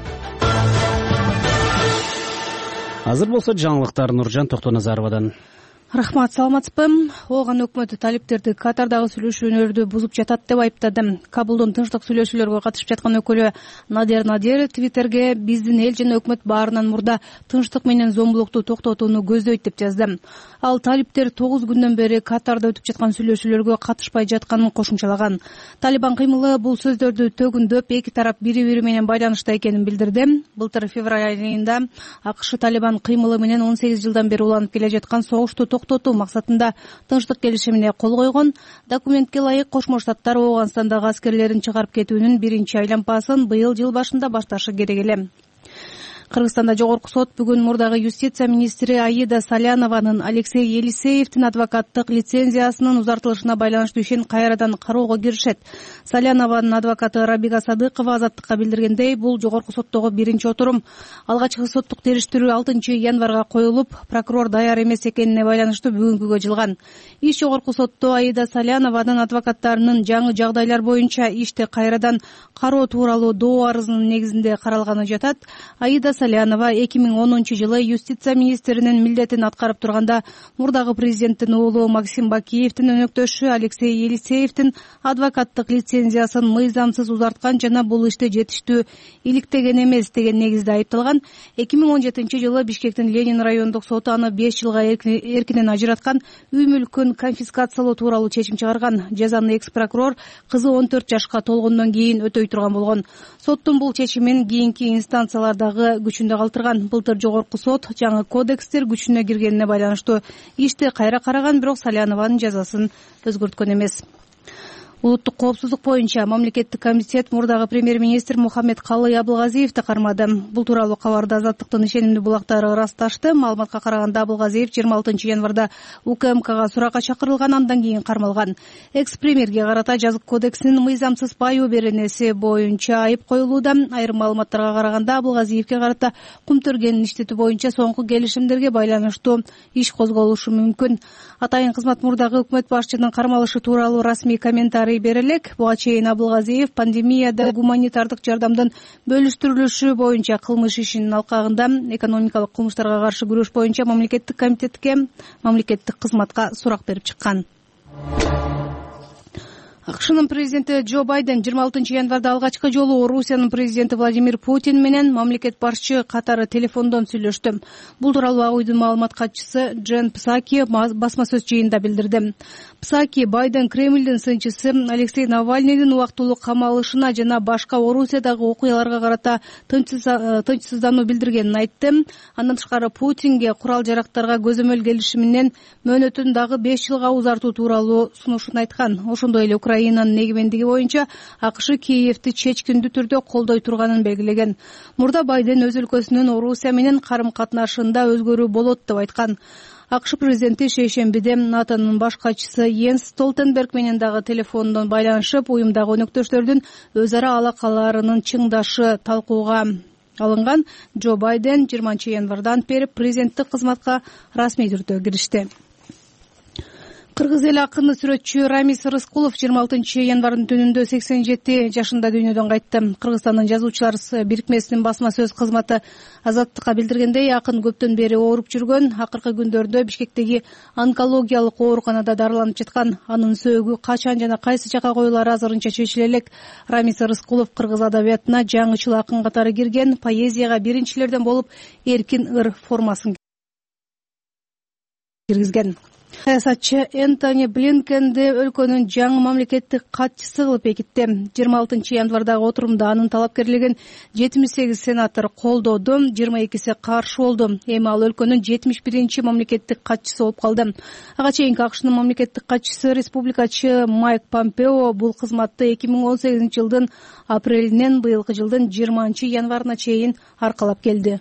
Азыр болсо жаңылыктар Нуржан Токтоназаровадан. Рахмат, саламатсызбы? Ооган өкмөтү талиптерди Катардагы сүйлөшүүлөрдү бузуп жатат деп айыптады. Кабулдун тынчтык сүйлөшүүлөргө катышып жаткан өкүлү Надер Надер Твиттерге биздин эл жана өкмөт баарынан мурда тынчтык менен зомбулукту токтотууну көздөйт деп жазды. Ал талиптер тогуз күндөн бери Катарда өтүп жаткан сүйлөшүүлөргө катышпай жатканын кошумчалаган. Талибан кыймылы бул сөздөрдү төгүндөп, эки тарап бири-бири менен байланышта экенин билдирди. Былтыр февраль айында АКШ Талибан кыймылы менен он сегиз жылдан бери уланып келе жаткан согушту токтотуу максатында тынчтык келишимине кол койгон. Документке ылайык Кошмо Штаттар Ооганстандагы аскерлерин чыгарып кетүүнүн биринчи айлампасын быйыл жыл башында башташы керек эле. Кыргызстанда жогорку сот бүгүн мурдагы юстиция министри Аида Салянованын Алексей Елисеевдин адвокаттык лицензиясынын узартылышына байланыштуу ишин кайрадан кароого киришет. Салянованын адвокаты Рабига Садыкова Азаттыкка билдиргендей, бул жогорку соттогу биринчи отурум. Алгачкы соттук териштирүү алтынчы январга коюлуп, прокурор даяр эмес экенине байланыштуу бүгүнкүгө жылган. Иш жогорку сотто Аида Салянованын адвокаттарынын жаңы жагдайлар боюнча ишти кайрадан кароо тууралуу доо арызынын негизинде каралганы жатат. Аида Салянова эки миң онунчу жылы юстиция министринин милдетин аткарып турганда мурдагы президенттин уулу Максим Бакиевдин өнөктөшү Алексей Елисеевдин адвокаттык лицензиясын мыйзамсыз узарткан жана бул ишти жетиштүү иликтеген эмес деген негизде айыпталган. эки миң он жетинчи жылы Бишкектин Ленин райондук соту аны беш жылга эркинен ажыраткан, үй мүлкүн конфискациялоо тууралуу чечим чыгарган. Жазаны экс прокурор кызы он төрт жашка толгондон кийин өтөй турган болгон. Соттун бул чечимин кийинки инстанциялардагы күчүндө калтырган. Былтыр жогорку сот жаңы кодекстер күчүнө киргенине байланыштуу ишти кайра караган, бирок Салянованын жазасын өзгөрткөн эмес. Улуттук коопсуздук боюнча мамлекеттик комитет мурдагы премьер-министр Мухаммед Калый Абылгазиевди кармады. Бул тууралуу кабарды Азаттыктын ишенимдүү булактары ырасташты. Маалыматка караганда Абылгазиев жыйырма алтынчы январда УКМКга суракка чакырылган, андан кийин кармалган. Экс-премьерге карата жазык кодексинин мыйзамсыз байоо беренеси боюнча айып коюлууда. Айрым маалыматтарга караганда Абылгазиевге карата Кумтөргенин иштетүү боюнча соңку келишимдерге байланыштуу иш козголушу мүмкүн. Атайын кызмат мурдагы өкмөт башчынын кармалышы тууралуу расмий комментарий бере элек. Буга чейин Абылгазиев пандемияда гуманитардык жардамдын бөлүштүрүлүшү боюнча кылмыш ишинин алкагында экономикалык кылмыштарга каршы күрөш боюнча мамлекеттик комитетке, мамлекеттик кызматка сурак берип чыккан. акшнын президенти Джо Байден жыйырма алтынчы январда алгачкы жолу Орусиянын президенти Владимир Путин менен мамлекет башчы катары телефондон сүйлөштү. Бул тууралуу Ак Үйдүн маалымат катчысы Джен Псаки басма сөз жыйынында билдирди. Псаки Байден Кремлдин сынчысы Алексей Навальныйдын убактылуу камалышына жана башка Орусиядагы окуяларга карата тынчсыздануу билдиргенин айтты. Андан тышкары Путинге курал жарактарга көзөмөл келишиминен мөөнөтүн дагы беш жылга узартуу тууралуу сунушун айткан. Ошондой эле Украинанын эгемендиги боюнча АКШ Киевти чечкиндүү түрдө колдой турганын белгилеген. Мурда Байден өз өлкөсүнүн Орусия менен карым катнашында өзгөрүү болот деп айткан. АКШ президенти шейшембиде НАТОнун баш катчысы Йенс Столтенберг менен дагы телефондон байланышып, уюмдагы өнөктөштөрдүн өз ара алакаларынын чыңдашы талкууга алынган. Джо Байден жыйырманчы январдан бери президенттик кызматка расмий түрдө киришти. Кыргыз эл акыны сүрөтчү Рамис Рыскулов жыйырма алтынчы январдын түнүндө сексен жети жашында дүйнөдөн кайтты. Кыргызстандын жазуучулар бирикмесинин басма сөз кызматы Азаттыкка билдиргендей, акын көптөн бери ооруп жүргөн, акыркы күндөрдө Бишкектеги онкологиялык ооруканада дарыланып жаткан. Анын сөөгү качан жана кайсы жака коюлары азырынча чечиле элек. Рамис Рыскулов кыргыз адабиятына жаңычыл акын катары кирген, поэзияга биринчилерден болуп эркин ыр формасын киргизген. Саясатчы Энтони Блинкенди өлкөнүн жаңы мамлекеттик катчысы кылып бекитти. жыйырма алтынчы январдагы отурумда анын талапкерлигин жетимиш сегиз сенатор колдоду, жыйырма экиси каршы болду. Эми ал өлкөнүн жетимиш биринчи мамлекеттик катчысы болуп калды. Ага чейинки АКШнын мамлекеттик катчысы республикачы Майк Помпео бул кызматты эки миң он сегизинчи жылдын апрелинен быйылкы жылдын жыйырманчы январына чейин аркалап келди.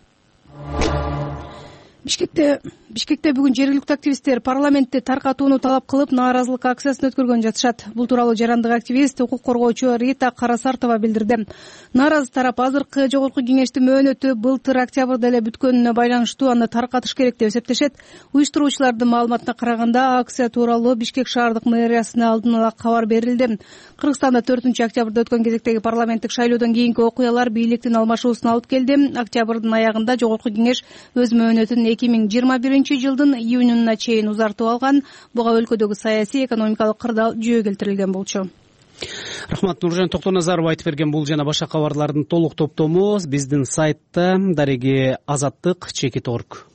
Бишкекте Бишкекте бүгүн жергиликтүү активисттер парламентти таркатууну талап кылып, нааразылык акциясын өткөргөн жатышат. Бул тууралуу жарандык активист, укук коргоочу Рита Карасартова билдирди. Нааразы тарап азыркы жогорку кеңештин мөөнөтү былтыр октябрда эле бүткөнүнө байланыштуу аны таркатыш керек деп эсептешет. Уюштуруучулардын маалыматына караганда, акция тууралуу Бишкек шаардык мэриясына алдын ала кабар берилди. Кыргызстанда төртүнчү октябрда өткөн кезектеги парламенттик шайлоодон кийинки окуялар бийликтин алмашуусуна алып келди. Октябрдын аягында жогорку кеңеш өз мөөнөтүн эки миң жыйырма биринчи жылдын июнуна чейин узартып алган. Буга өлкөдөгү саясий экономикалык кырдаал жүйө келтирилген болчу. Рахмат. Нуржан Токтоназаров айтып берген бул жана башка кабарлардын толук топтому биздин сайтта дареги азаттык чекит орг.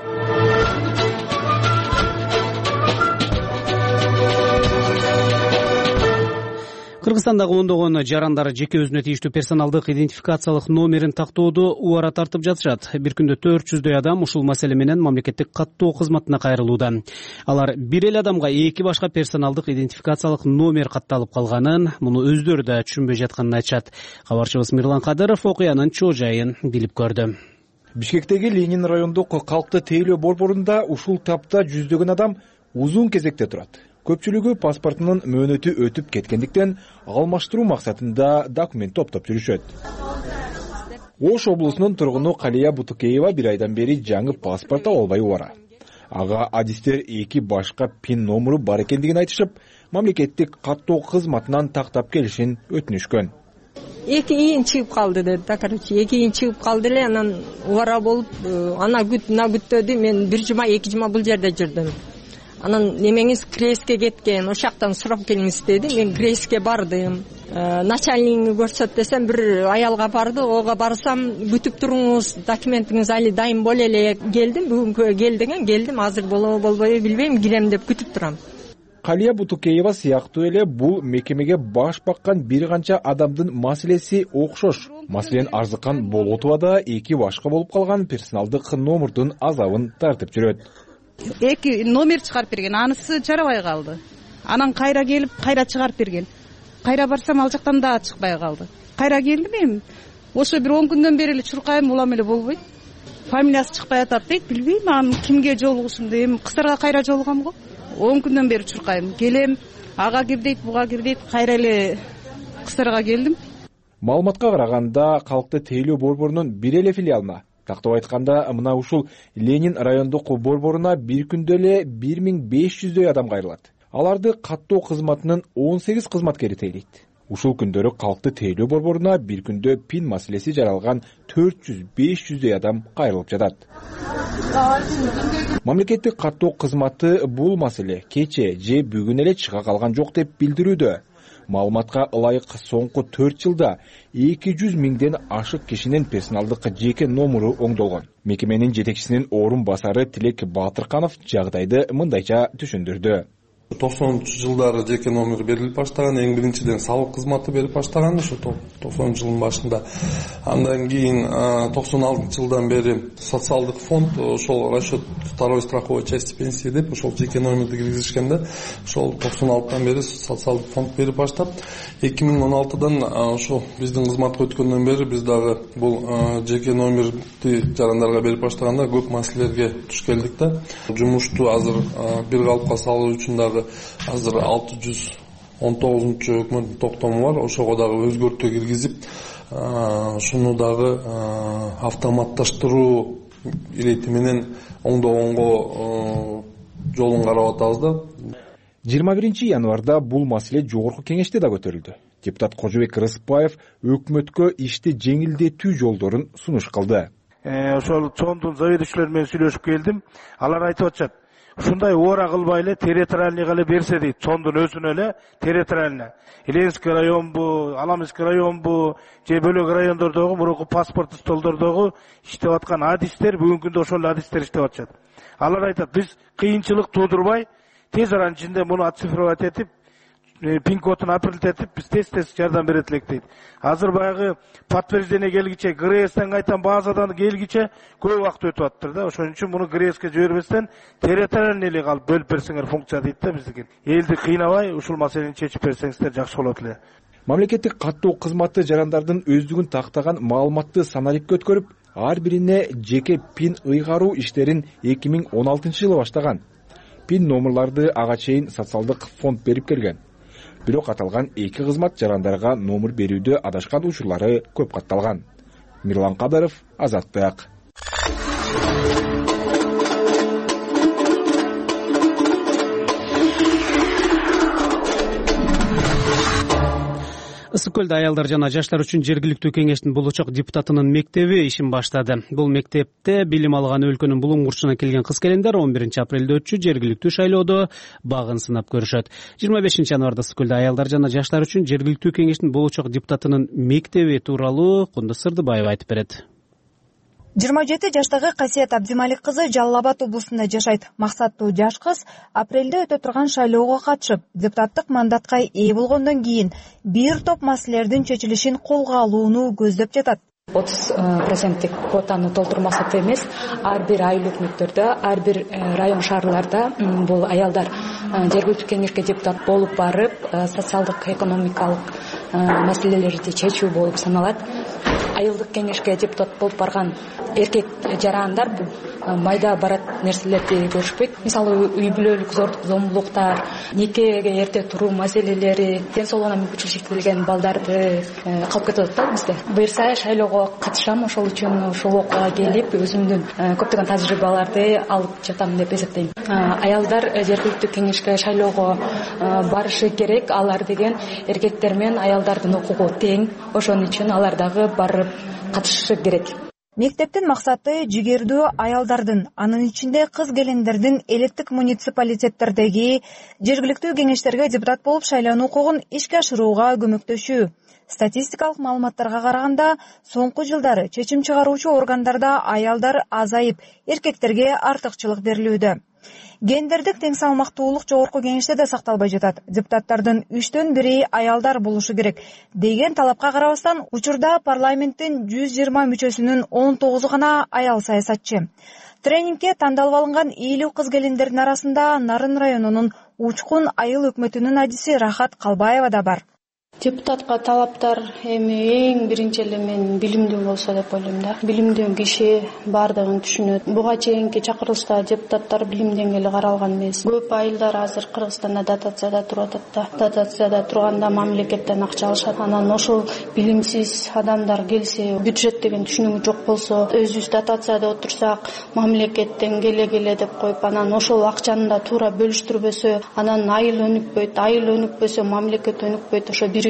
Кыргызстандагы ондогон жарандар жеке өзүнө тийиштүү персоналдык идентификациялык номерин тактоодо убара тартып жатышат. Бир күндө төрт жүздөй адам ушул маселе менен мамлекеттик каттоо кызматына кайрылууда. Алар бир эле адамга эки башка персоналдык идентификациялык номер катталып калганын, муну өздөрү да түшүнбөй жатканын айтышат. Кабарчыбыз Мирлан Кадыров окуянын чоо жайын билип көрдү. Бишкектеги Ленин райондук калкты тейлөө борборунда ушул тапта жүздөгөн адам узун кезекте турат. Көпчүлүгү паспортунун мөөнөтү өтүп кеткендиктен алмаштыруу максатында документ топтоп жүрүшөт. Ош облусунун тургуну Калия Бутукеева бир айдан бери жаңы паспорт ала албай убара. Ага адистер эки башка пин номеру бар экендигин айтышып, мамлекеттик каттоо кызматынан тактап келишин өтүнүшкөн. Эки ийин чыгып калды деди да, короче, эки ийин чыгып калды эле, анан убара болуп, ана күт, на күттөдү. Мен бир жума, эки жума бул жерде жүрдүм. Анан немеңиз крейске кеткен, ошактан сурап келиңиз деди. Мен крейске бардым. Начальнигиңи көрсөт десем, бир аялга барды. Ого барсам, күтүп туруңуз, документиңиз али дайым боло эле. Келдим, бүгүнкү кел деген, келдим. Азыр болобу болбойбу билбейм, кирем деп күтүп турам. Калия Бутукеева сыяктуу эле бул мекемеге баш баккан бир канча адамдын маселеси окшош. Маселен, арзыккан болотубада эки башка болуп калган персоналдык номердун азабын тартып жүрөт. Эки номер чыгарып берген, анысы жарабай калды. Анан кайра келип, кайра чыгарып берген. Кайра барсам ал жактан да чыкпай калды. Кайра келдим эми. Ошо бир он күндөн бери эле чуркайм, улам эле болбойт. Фамилиясы чыкпай атат дейт, билбейм аны кимге жолугушумду. Эми кыздарга кайра жолугам го. он күндөн бери чуркайм. Келем, ага кир дейт, буга кир дейт, кайра эле кыздарга келдим. Маалыматка караганда, калкты тейлөө борборунун бир эле филиалына, тактап айтканда, мына ушул Ленин райондук борборуна бир күндө эле бир миң беш жүздөй адам кайрылат. Аларды каттоо кызматынын он сегиз кызматкери тейлейт. Ушул күндөрү калкты тейлөө борборуна бир күндө пин маселеси жаралган төрт жүз беш жүздөй адам кайрылып жатат. Мамлекеттик каттоо кызматы бул маселе кече же бүгүн эле чыга калган жок деп билдирүүдө. маалыматка ылайык соңку төрт жылда эки жүз миңден ашык кишинин персоналдык жеке номуру оңдолгон. Мекеменин жетекчисинин орун басары Тилек Батырканов жагдайды мындайча түшүндүрдү. токсонунчу жылдары жеке номер берилип баштаган, эң биринчиден салык кызматы берип баштаган ушу токсонунчу жылдын башында. Андан кийин токсон алтынчы жылдан бери социалдык фонд ошол расчет второй страховой части пенсии деп ошол жеке номерди киргизишкенде, ошол токсон алтыдан бери социалдык фонд берип баштап, эки миң он алтыдан ошо биздин кызматка өткөндөн бери биз дагы бул жеке номерди жарандарга берип баштаганда көп маселелерге туш келдик да. Жумушту азыр бир калыпка салуу үчүн дагы азыр алты жүз он тогузунчу өкмөттүн токтому бар. Ошого дагы өзгөртүү киргизип, шуну дагы автоматташтыруу ирети менен оңдогонго жолун карап атабыз да. жыйырма биринчи январда бул маселе жогорку кеңеште да көтөрүлдү. Депутат Кожобек Рыспаев өкмөткө ишти жеңилдетүү жолдорун сунуш кылды. Ошол чоңдун заведующийлери менен сүйлөшүп келдим. Алар айтып атышат, ушундай ора кылбай эле территориальныйга эле берсе дейт, чоңдун өзүнө эле территориально. Иленский районбу, Аламский районбу, же бөлөк райондордогу мурунку паспорт столдордогу иштеп аткан адистер бүгүнкү күндө ошол адистер иштеп атышат. Алар айтат, биз кыйынчылык туудурбай, тез аранын ичинде муну оцифровать этип, пин-кодун апрелт этип, биз тез-тез жардам берет элек дейт. Азыр баягы подтверждение келгиче, ГРСтен кайтан базадан келгиче көп убакыт өтүп аттыр да. Ошон үчүн муну ГРСке жибербестен территориальный эле калып бөлүп берсеңер функция дейт да биздики. Элди кыйнабай ушул маселени чечип берсеңиздер жакшы болот эле. Мамлекеттик каттоо кызматы жарандардын өздүгүн тактаган маалыматты саналипке өткөрүп, ар бирине жеке пин ыйгаруу иштерин эки миң он алтынчы жылы баштаган. Пин номерларды ага чейин социалдык фонд берип келген. Бирок аталган эки кызмат жарандарга номер берүүдө адашкан учурлары көп катталган. Мирлан Кадыров, Азаттык. Ысык көлдө аялдар жана жаштар үчүн жергиликтүү кеңештин болочок депутатынын мектеби ишин баштады. Бул мектепте билим алган өлкөнүн булуңгурчуна келген кыз-келиндер он биринчи апрелде өтчү жергиликтүү шайлоодо багын сынап көрүшөт. жыйырма бешинчи январда Ысык көлдө аялдар жана жаштар үчүн жергиликтүү кеңештин болочок депутатынын мектеби тууралуу Кундуз Сырдыбаева айтып берет. жыйырма жети жаштагы Касиет Абдималик кызы Жалал Абад облусунда жашайт. Максаттуу жаш кыз апрелде өтө турган шайлоого катышып, депутаттык мандатка ээ болгондон кийин бир топ маселелердин чечилишин колго алууну көздөп жатат. отуз проценттик квотаны толтурмаксаты эмес, ар бир айыл өкмөттөрдө, ар бир район шаарларда бул аялдар жергиликтүү кеңешке депутат болуп барып, социалдык, экономикалык маселелерди чечүү болуп саналат. Айылдык кеңешке депутат болуп барган эркек жарандар бул майда барат нерселерди көрүшпөйт. Мисалы, үй бүлөлүк зордук зомбулуктар, никеге эрте туруу маселелери, ден соолугуна мүмкүнчүлүгү шектелген балдарды калып кетип атат да бизде. Буюрса шайлоого катышам, ошол үчүн ушул окууга келип, өзүмдүн көптөгөн тажрыйбаларды алып жатам деп эсептейм. Аялдар жергиликтүү кеңешке шайлоого барышы керек. Алар деген эркектер менен аялдардын укугу тең. Ошон үчүн алар дагы барып катышышы керек. Мектептин максаты жигердүү аялдардын, анын ичинде кыз-келиндердин элеттик муниципалитеттердеги жергиликтүү кеңештерге депутат болуп шайлануу укугун ишке ашырууга көмөктөшүү. Статистикалык маалыматтарга караганда, соңку жылдары чечим чыгаруучу органдарда аялдар азайып, эркектерге артыкчылык берилүүдө. Гендердик тең салмактуулук жогорку кеңеште да сакталбай жатат. Депутаттардын үчтөн бири аялдар болушу керек деген талапка карабастан, учурда парламенттин жүз жыйырма мүчөсүнүн он тогузу гана аял саясатчы. Тренингке тандалып алынган элүү кыз-келиндердин арасында Нарын районунун Учкун айыл өкмөтүнүн адиси Рахат Калбаева да бар. Депутатка талаптар эми эң биринчи эле мен билимдүү болсо деп ойлойм да. Билимдүү киши бардыгын түшүнөт. Буга чейинки чакырылышта депутаттар билим деңгээли каралган эмес. Көп айылдар азыр Кыргызстанда дотацияда туруп атат да. Дотацияда турганда мамлекеттен акча алышат. Анан ошол билимсиз адамдар келсе, бюджет деген түшүнүгү жок болсо, өзүбүз дотацияда отурсак, мамлекеттен келе-келе деп коюп, анан ошол акчаны да туура бөлүштүрбөсө, анан айыл өнүкпөйт, айыл өнүкпөсө мамлекет өнүкпөйт. Ошо бири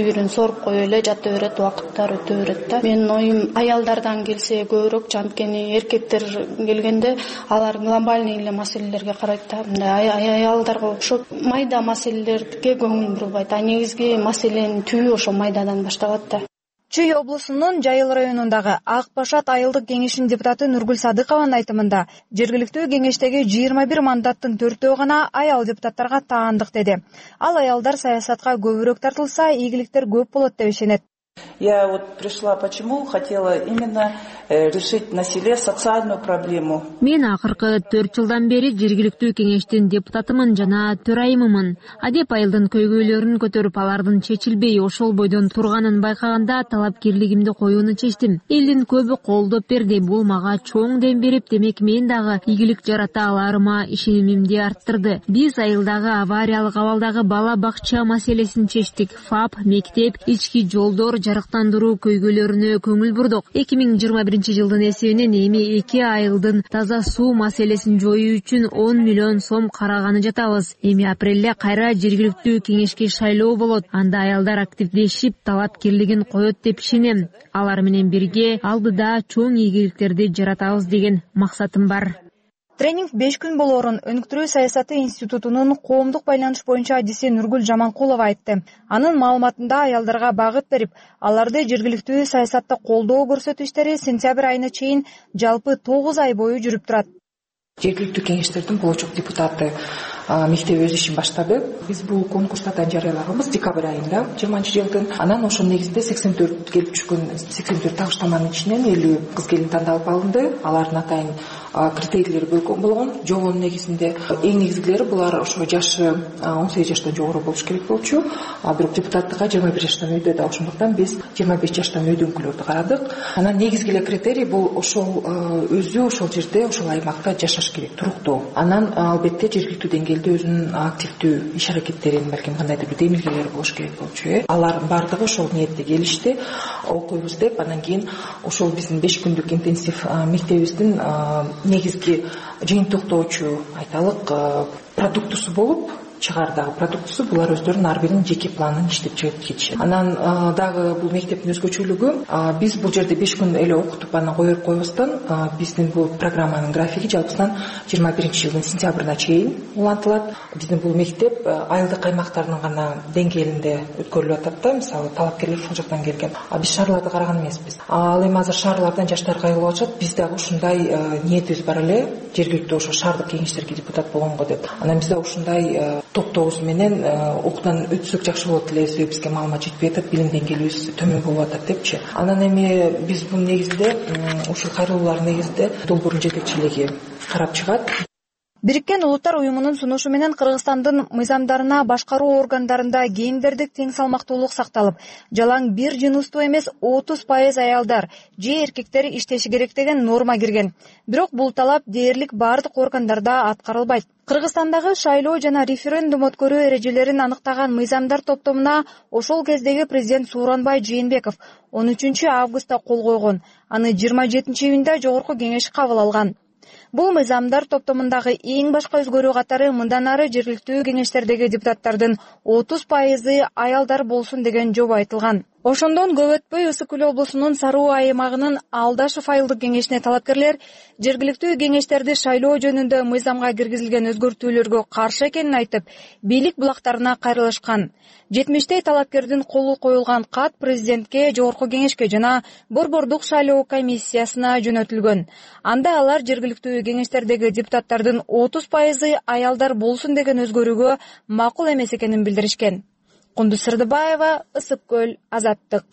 бири бирин соруп кое эле жата берет, убакыттар өтө берет да. Менин оюм аялдардан келсе көбүрөөк, анткени эркектер келгенде алар глобальный эле маселелерге карайт да. Мындай аялдарга окшоп майда маселелерге көңүл бурбайт. А негизги маселенин түбү ошо майдадан башталат да. Чүй облусунун Жайыл районундагы Ак Башат айылдык кеңешинин депутаты Нургүл Садыкованын айтымында, жергиликтүү кеңештеги жыйырма бир мандаттын төртөө гана аял депутаттарга таандык деди. Ал аялдар саясатка көбүрөөк тартылса, ийгиликтер көп болот деп ишенет. Я вот пришла, почему хотела именно решить на селе социальную проблему. Мен акыркы төрт жылдан бери жергиликтүү кеңештин депутатымын жана төрайымымын. Адеп айылдын көйгөйлөрүн көтөрүп, алардын чечилбей ошол бойдон турганын байкаганда талапкерлигимди коюуну чечтим. Элдин көбү колдоп берди, бул мага чоң дем берип, демек мен дагы ийгилик жарата аларыма ишенимимди арттырды. Биз айылдагы авариялык абалдагы бала бакча маселесин чечтик. ФАП, мектеп, ички жолдор, жарыктандыруу көйгөйлөрүнө көңүл бурдук. эки миң жыйырма биринчи жылдын эсебинен эми эки айылдын таза суу маселесин жоюу үчүн он миллион сом караганы жатабыз. Эми апрелде кайра жергиликтүү кеңешке шайлоо болот. Анда аялдар активдешип, талапкерлигин коет деп ишенем. Алар менен бирге алдыда чоң ийгиликтерди жаратабыз деген максатым бар. Тренинг беш күн болоорун Өнүктүрүү саясаты институтунун коомдук байланыш боюнча адиси Нургүл Жаманкулова айтты. Анын маалыматында аялдарга багыт берип, аларды жергиликтүү саясатта колдоо көрсөтүү иштери сентябрь айына чейин жалпы тогуз ай бою жүрүп турат. Жергиликтүү кеңештердин болочок депутаты мектеп өз ишин баштады. Биз бул конкурстардан жарыялаганбыз декабрь айында жыйырманчы жылдын. Анан ошонун негизинде сексен төрт келип түшкөн сексен төрт табыштаманын ичинен элүү кыз келин тандалып алынды. Алардын атайын критерийлери болгон. Жобонун негизинде эң негизгилери булар ошо жашы он сегиз жаштан жогору болуш керек болчу. Бирок депутаттыкка жыйырма бир жаштан өйдө да, ошондуктан биз жыйырма беш жаштан өйдөнгүлөрдү карадык. Анан негизги эле критерий бул ошол өзү ошол жерде, ошол аймакта жашаш керек, туруктуу. Анан албетте жергиликтүү деңгээлде өзүнүн активдүү иш аракеттерин, балким кандайдыр бир демилгелери болуш керек болчу. Э алардын бардыгы ошол ниетте келишти, окуйбуз деп. Анан кийин ошол биздин беш күндүк интенсив мектебибиздин негизги жыйынтыктоочу айталык продуктусу болуп чыгардагы продуктусу булар өздөрүнүн ар биринин жеке планын иштеп чыгып кетишет. Анан дагы бул мектептин өзгөчөлүгү, биз бул жерде беш күн эле окутуп анан кое берип койбостон, биздин бул программанын графиги жалпысынан жыйырма биринчи жылдын сентябрына чейин улантылат. Биздин бул мектеп айылдык аймактардын гана деңгээлинде өткөрүлүп атат да, мисалы талапкерлер ушул жактан келген. Биз шаарларды караган эмеспиз. Ал эми азыр шаарлардан жаштар кайрылып атышат. Биз дагы ушундай ниетибиз бар эле, жергиликтүү ошо шаардык кеңештерге депутат болгонго деп. Анан бизде ушундай топ-тогуз менен окуудан өтсөк жакшы болот эле, себеби бизге маалымат жетпей атат, билим деңгээлибиз төмөн болуп атат депчи. Анан эми биз бул негизде ушул кайрылуулардын негизинде долбоордун жетекчилиги карап чыгат. Бириккен Улуттар уюмунун сунушу менен Кыргызстандын мыйзамдарына башкаруу органдарында гендердик тең салмактуулук сакталып, жалаң бир жыныстуу эмес отуз пайыз аялдар же эркектер иштеши керек деген норма кирген. Бирок бул талап дээрлик бардык органдарда аткарылбайт. Кыргызстандагы шайлоо жана референдум өткөрүү эрежелерин аныктаган мыйзамдар топтомуна ошол кездеги президент Сооронбай Жээнбеков он үчүнчү августта кол койгон. Аны жыйырма жетинчи июнда жогорку кеңеш кабыл алган. Бул мыйзамдар топтомундагы эң башка өзгөрүү катары мындан ары жергиликтүү кеңештердеги депутаттардын отуз пайызы аялдар болсун деген жоба айтылган. Ошондон көп өтпөй Ысык Көл облусунун Саруу аймагынын Алдашев айылдык кеңешине талапкерлер жергиликтүү кеңештерди шайлоо жөнүндө мыйзамга киргизилген өзгөртүүлөргө каршы экенин айтып, бийлик булактарына кайрылышкан. жетимиштей талапкердин колу коюлган кат президентке, жогорку кеңешке жана борбордук шайлоо комиссиясына жөнөтүлгөн. Анда алар жергиликтүү кеңештердеги депутаттардын отуз пайызы аялдар болсун деген өзгөрүүгө макул эмес экенин билдиришкен. Кундуз Сырдыбаева, Ысык Көл, Азаттык.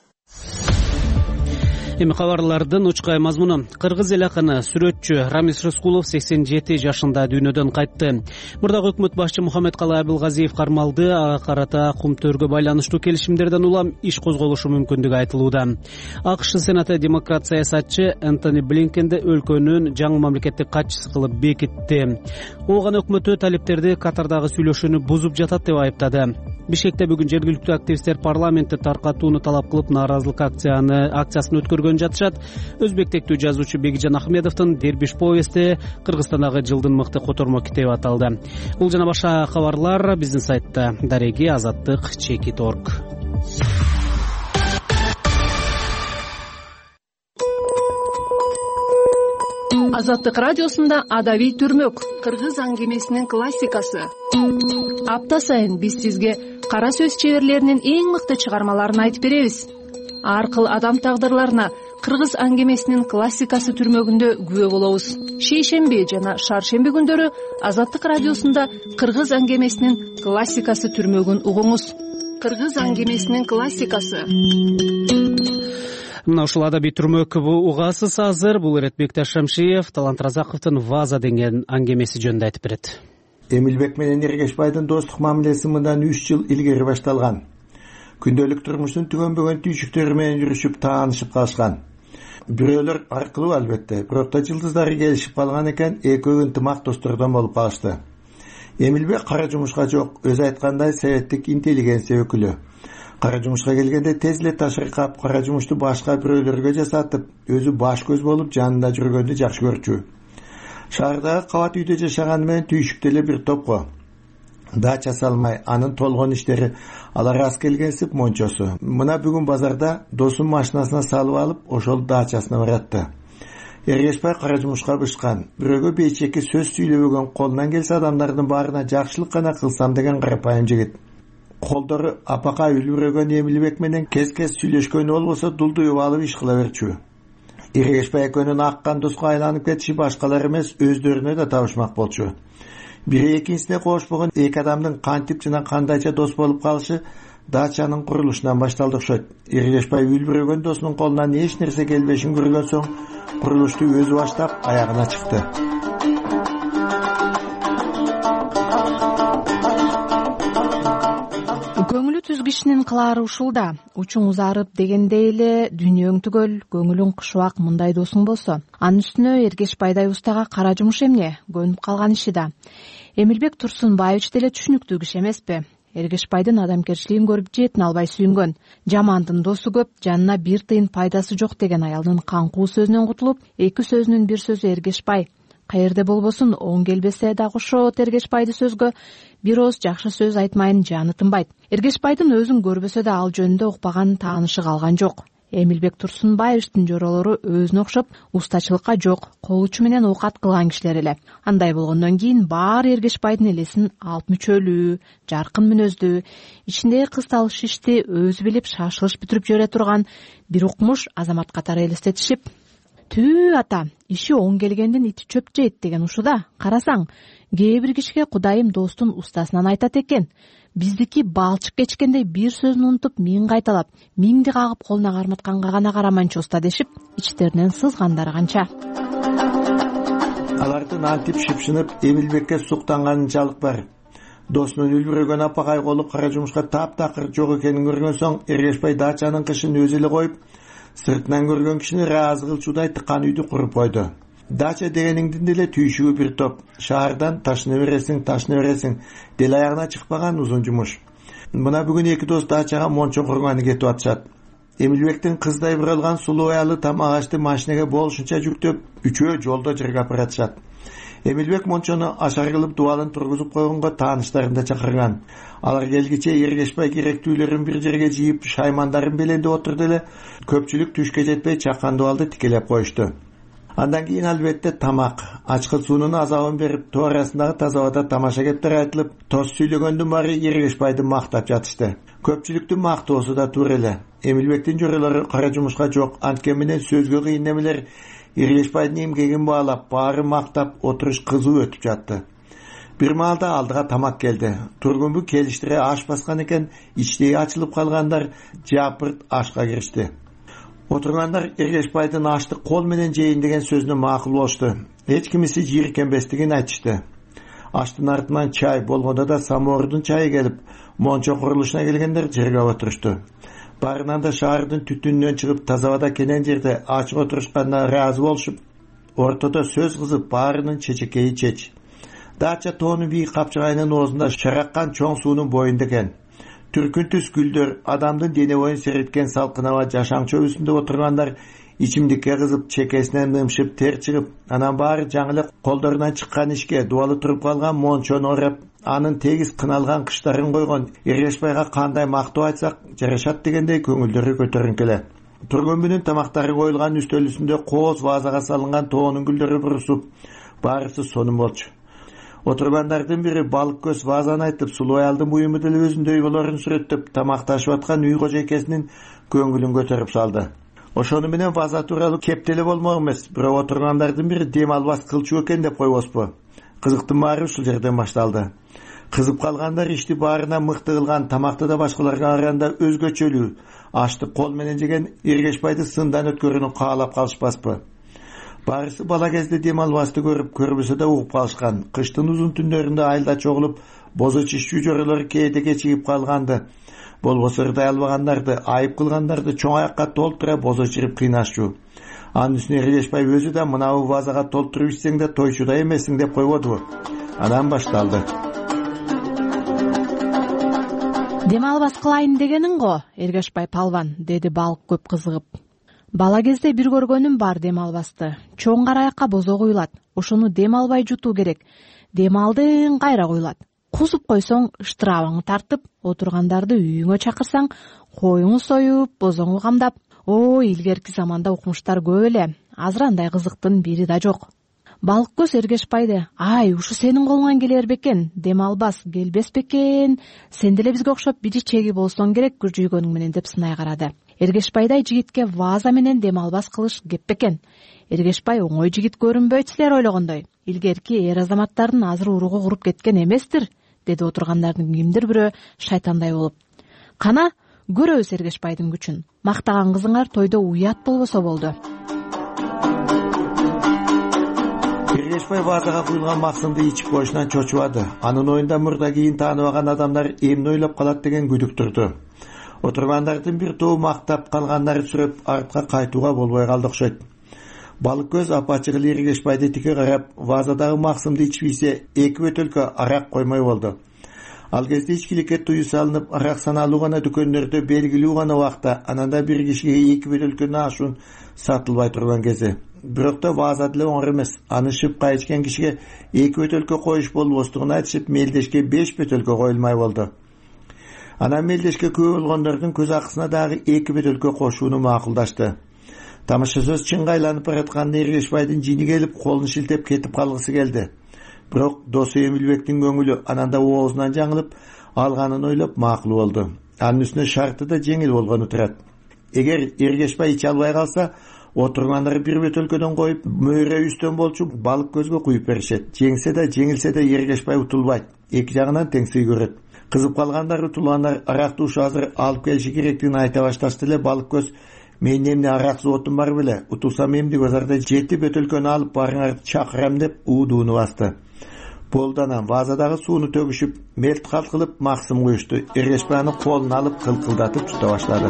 Эми кабарлардын учкай мазмуну. Кыргыз эл акыны, сүрөтчү Рамис Рыскулов сексен жети жашында дүйнөдөн кайтты. Мурдагы өкмөт башчы Мухаммедкалый Абылгазиев кармалды. Ага карата кумтөөргө байланыштуу келишимдерден улам иш козголушу мүмкүндүгү айтылууда. АКШ Сенаты демократ саясатчы Энтони Блинкенди өлкөнүн жаңы мамлекеттик катчысы кылып бекитти. Ооган өкмөтү талептерди Катардагы сүйлөшүүнү бузуп жатат деп айыптады. Бишкекте бүгүн жергиликтүү активисттер парламентти таркатууну талап кылып нааразылык акцияны акциясын өткөргөн жатышат. Өзбек тектүү жазуучу Бекжан Ахмедовдун Дербиш повести Кыргызстандагы жылдын мыкты котормо китеби аталды. Бул жана башка кабарлар биздин сайтта. Дареги Азаттык чекит точка орг. Азаттык радиосунда адабий түрмөк кыргыз аңгемесинин классикасы. Апта сайын биз сизге кара сөз чеберлеринин эң мыкты чыгармаларын айтып беребиз. Ар кыл адам тагдырларына кыргыз аңгемесинин классикасы түрмөгүндө күбө болобуз. Шейшемби жана шаршемби күндөрү Азаттык радиосунда кыргыз аңгемесинин классикасы түрмөгүн угуңуз. Кыргыз аңгемесинин классикасы. Мына ушул адабий түрмөк угасыз азыр. Бул ирет Бекташ Шамшиев Талант Разаковдун Ваза деген аңгемеси жөнүндө айтып берет. Эмилбек менен Эргешбайдын достук мамилеси мындан үч жыл илгери башталган. Күндөлүк турмуштун түгөнбөгөн түйшүктөрү менен жүрүшүп, таанышып калышкан. Бирөөлөр аркылуу албетте, бирок да жылдыздары келишип калган экен, экөө ынтымак достордон болуп калышты. Эмилбек кара жумушка жок, өзү айткандай советтик интеллигенция өкүлү. Кара жумушка келгенде тез эле ташыркап, кара жумушту башка бирөөлөргө жасатып, өзү баш көз болуп жанында жүргөндү жакшы көрчү. Шаардагы кабат үйдө жашаганы менен түйшүктө эле бир топко дача салмай, анын толгон иштери алар аз келгенсип мончосу. Мына бүгүн базарда досун машинасына салып алып, ошол дачасына баратты. Эргешбай кара жумушка бышкан, бирөөгө бейчеки сөз сүйлөбөгөн, колунан келсе адамдардын баарына жакшылык гана кылсам деген карапайым жигит. Колдору апака үлбүрөгөн Эмилбек менен кез-кез сүйлөшкөнү болбосо дулдуюп алып иш кыла берчү. Эргешбай экөөнүн аккан доско айланып кетиши башкалар эмес, өздөрүнө да табышмак болчу. Бири экинчисине кошпогон эки адамдын кантип жана кандайча дос болуп калышы дачанын курулушунан башталды окшойт. Эргешбай үлбүрөгөн досунун колунан эч нерсе келбешин көргөн соң курулушту өзү баштап аягына чыкты. Көңүлү түз кишинин кылаары ушул да. Учуң узарып дегендей эле дүйнөң түгөл, көңүлүң кышыбак мындай досуң болсо. Анын үстүнө Эргешбайдай устага кара жумуш эмне, көнүп калган иши да. Эмилбек Турсунбаевич деле түшүнүктүү киши эмеспи? Эргешбайдын адамгерчилигин көрүп жетін албай сүйүнгөн. Жамандын досу көп, жанына бир тыйын пайдасы жок деген аялдын каңкуу сөзүнөн кутулуп, эки сөзүнүн бир сөзү Эргешбай. Каерде болбосун, оң келбесе дагы ошот Эргешбайды сөзгө бир ооз жакшы сөз айтмайын жаны тынбайт. Эргешбайдын өзүн көрбөсө да ал жөнүндө укпаган таанышы калган жок. Эмилбек Турсунбаевичтин жоролору өзүнө окшоп устачылыкка жок, кол учу менен оокат кылган кишилер эле. Андай болгондон кийин баары Эргешбайдын элесин алп мүчөлүү, жаркын мүнөздүү, ичиндеги кыз талыш ишти өзү билип шашылыш бүтүрүп жибере турган бир укмуш азамат катары элестетишип, «Түү ата, иши оң келгендин ити чөп жейт» деген ушуда. Карасаң, кээ бир кишиге Кудайым достун устасынан айтат экен. Биздики балчык кечкендей бир сөзүн унутуп, миң кайталап, миңди кагып колуна карматканга гана караманчы уста дешип, ичтеринен сызгандары канча. Алардын антип шыпшынып Эмилбекке суктанганынчалык бар. Досунун үлбүрөгөн апагай колу кара жумушка таптакыр жок экенин көргөн соң Эргешбай дачанын кышын өзү эле коюп, сыртынан көргөн кишини ыраазы кылчудай тыккан үйдү куруп койду. Дача дегениңдин деле түйшүгү бир топ. Шаардан ташына бересиң, ташына бересиң, дел аягына чыкпаган узун жумуш. Мына бүгүн эки дос дачага мончо курганы кетип атышат. Эмилбектин кыздай буралган сулуу аялы там агачты машинеге болушунча жүктөп, үчөө жолдо жыргап баратышат. Эмилбек мончону ашар кылып дубалын тургузуп койгонго тааныштарын да чакырган. Алар келгиче Эргешбай керектүүлөрүн бир жерге жыйып, шаймандарын беленде отурду эле, көпчүлүк түшкө жетпей чакан дубалды тикелеп коюшту. Андан кийин албетте тамак, ачкы суунун азабын берип, тоо арасындагы таза абада тамаша кептер айтылып, тоз сүйлөгөндүн баары Эргешбайды мактап жатышты. Көпчүлүктүн мактоосу да туура эле. Эмилбектин жөрөлөрү кара жумушка жок, анткени менен сөзгө кыйын немелер Эргешбайдын эмгегин баалап, баары мактап, отуруш кызуу өтүп жатты. Бир маалда алдыга тамак келди. Тургунбу келиштире аш баскан экен, ичтеги ачылып калгандар жапырт ашка киришти. Отургандар Эргешбайдын ашты кол менен жейин деген сөзүнө макул болушту. Эч кимиси жийиркенбестигин айтышты. Аштын артынан чай болгондо да самоордун чайы келип, мончо курулушуна келгендер жерге отурушту. Баарынан да шаардын түтүнүнөн чыгып таза абада кенен жерде ачык отурушканына ыраазы болушуп, ортодо сөз кызып баарынын чечекейи чеч. Дача тоонун бийик капчыгайынын оозунда шараккан чоң суунун боюнда экен. Түркүн түс гүлдөр, адамдын дене боюн сериткен салкын аба жашаңчы өбүсүндө отургандар ичимдикке кызып чекесинен ымшып тер чыгып, анан баары жаңы эле колдорунан чыккан ишке дубалы туруп калган мончону орап, анын тегиз кыналган кыштарын койгон Эргешбайга кандай мактоо айтсак жарашат дегендей көңүлдөрү көтөрүнкү эле. Тургунбүнүн тамактары коюлган үстөл үстүндө кооз вазага салынган тоонун гүлдөрү бурусуп, баарысы сонун болчу. Отургандардын бири балык көз вазаны айтып, сулуу аялдын буюму деле өзүндөй болорун сүрөттөп, тамакташып аткан үй кожойкесинин көңүлүн көтөрүп салды. Ошону менен ваза тууралуу кептеле болмок эмес, бирок отургандардын бири дем албас кылчу экен деп койбоспу. Кызыктын баары ушул жерден башталды. Кызып калгандар ишти баарына мыкты кылган, тамакты да башкаларга караганда өзгөчөлүү, ашты кол менен жеген Эргешбайды сындан өткөрүүнү каалап калышпаспы. Баарысы бала кезде дем албасты көрүп, көрбөсө да угуп калышкан. Кыштын узун түндөрүндө айылда чогулуп, бозо чишчүү жоролор кээде кечигип калганды. Болбосо ырдай албагандарды, айып кылгандарды чоң аякка толтура бозо чирип кыйнашчу. Анын үстүнө Эргешбай өзү да мынабу вазага толтуруп ичсең да тойчуда эмессиң деп койбодубу. Анан башталды. Дем албас кылайын дегениң го, Эргешбай палван, деди балык көп кызыгып. Бала кезде бир көргөнүм бар дем албасты. Чоң кара аякка бозо куюлат. Ошону дем албай жутуу керек. Дем алдың кайра куюлат. Кусуп койсоң ыштырабыңы тартып, отургандарды үйүңө чакырсаң, коюңу союп, бозоңу камдап. Ой, илгерки заманда укмуштар көп эле. Азыр андай кызыктын бири да жок. Балык көз Эргешбайды: "Ай, ушу сенин колуңан келер бекен, дем албас келбес бекен. Сен деле бизге окшоп бир чеги болсоң керек күржүйгөнүң менен" деп сынай карады. Эргешбайдай жигитке ваза менен дем албас кылыш кеп бекен. Эргешбай оңой жигит көрүнбөйт силер ойлогондой. Илгерки эр азаматтардын азыр уругу куруп кеткен эместир, деди отургандардын кимдир бирөө шайтандай болуп. Кана, көрөбүз Эргешбайдын күчүн. Мактаган кызыңар тойдо уят болбосо болду. Эргешбай вазага куюлган максымды ичип коюшунан чочубады. Анын оюнда мурда кийин тааныбаган адамдар эмне ойлоп калат деген күдүк турду. Отургандардын бир тобу мактап калгандары сүрөп артка кайтууга болбой калды окшойт. Балык көз апачык эле Эргешбайды тике карап, вазадагы максымды ичпейсе, эки бөтөлкө арак коймой болду. Ал кезде ичкиликке туюу салынып, арак саналуу гана дүкөндөрдө белгилүү гана убакта, ананда бир кишиге эки бөтөлкөнү ашуун сатылбай турган кези. Бирок да ваза деле оңор эмес. Аны шыпка ичкен кишиге эки бөтөлкө коюш болбостугун айтышып, мелдешке беш бөтөлкө коюлмай болду. Анан мелдешке көп болгондордун көз акысына дагы эки бөтөлкө кошууну макулдашты. Тамаша сөз чынга айланып баратканда Эргешбайдын жини келип, колун шилтеп кетип калгысы келди. Бирок досу Эмилбектин көңүлү ананда оозунан жаңылып, алганын ойлоп макул болду. Анын үстүнө шарты да жеңил болгону турат. Эгер Эргешбай иче албай калса, отургандар бир бөтөлкөдөн коюп, мөйрө үстөн болчу балык көзгө куюп беришет. Жеңсе да, жеңилсе да Эргешбай утулбайт. Эки жагынан тең сый көрөт. Кызып калгандар, утулгандар аракты ушу азыр алып келиши керектигин айта башташты эле. Балык көз: "Мен эмне арак заводум бар беле? Утулсам эмди базарда жети бөтөлкөнү алып барыңарды чакырам" деп уудууну басты. Болданан вазадагы сууну төгүшүп, мелт калкылып максым коюшту. Эргешбайны колун алып кылкылдатып жута баштады.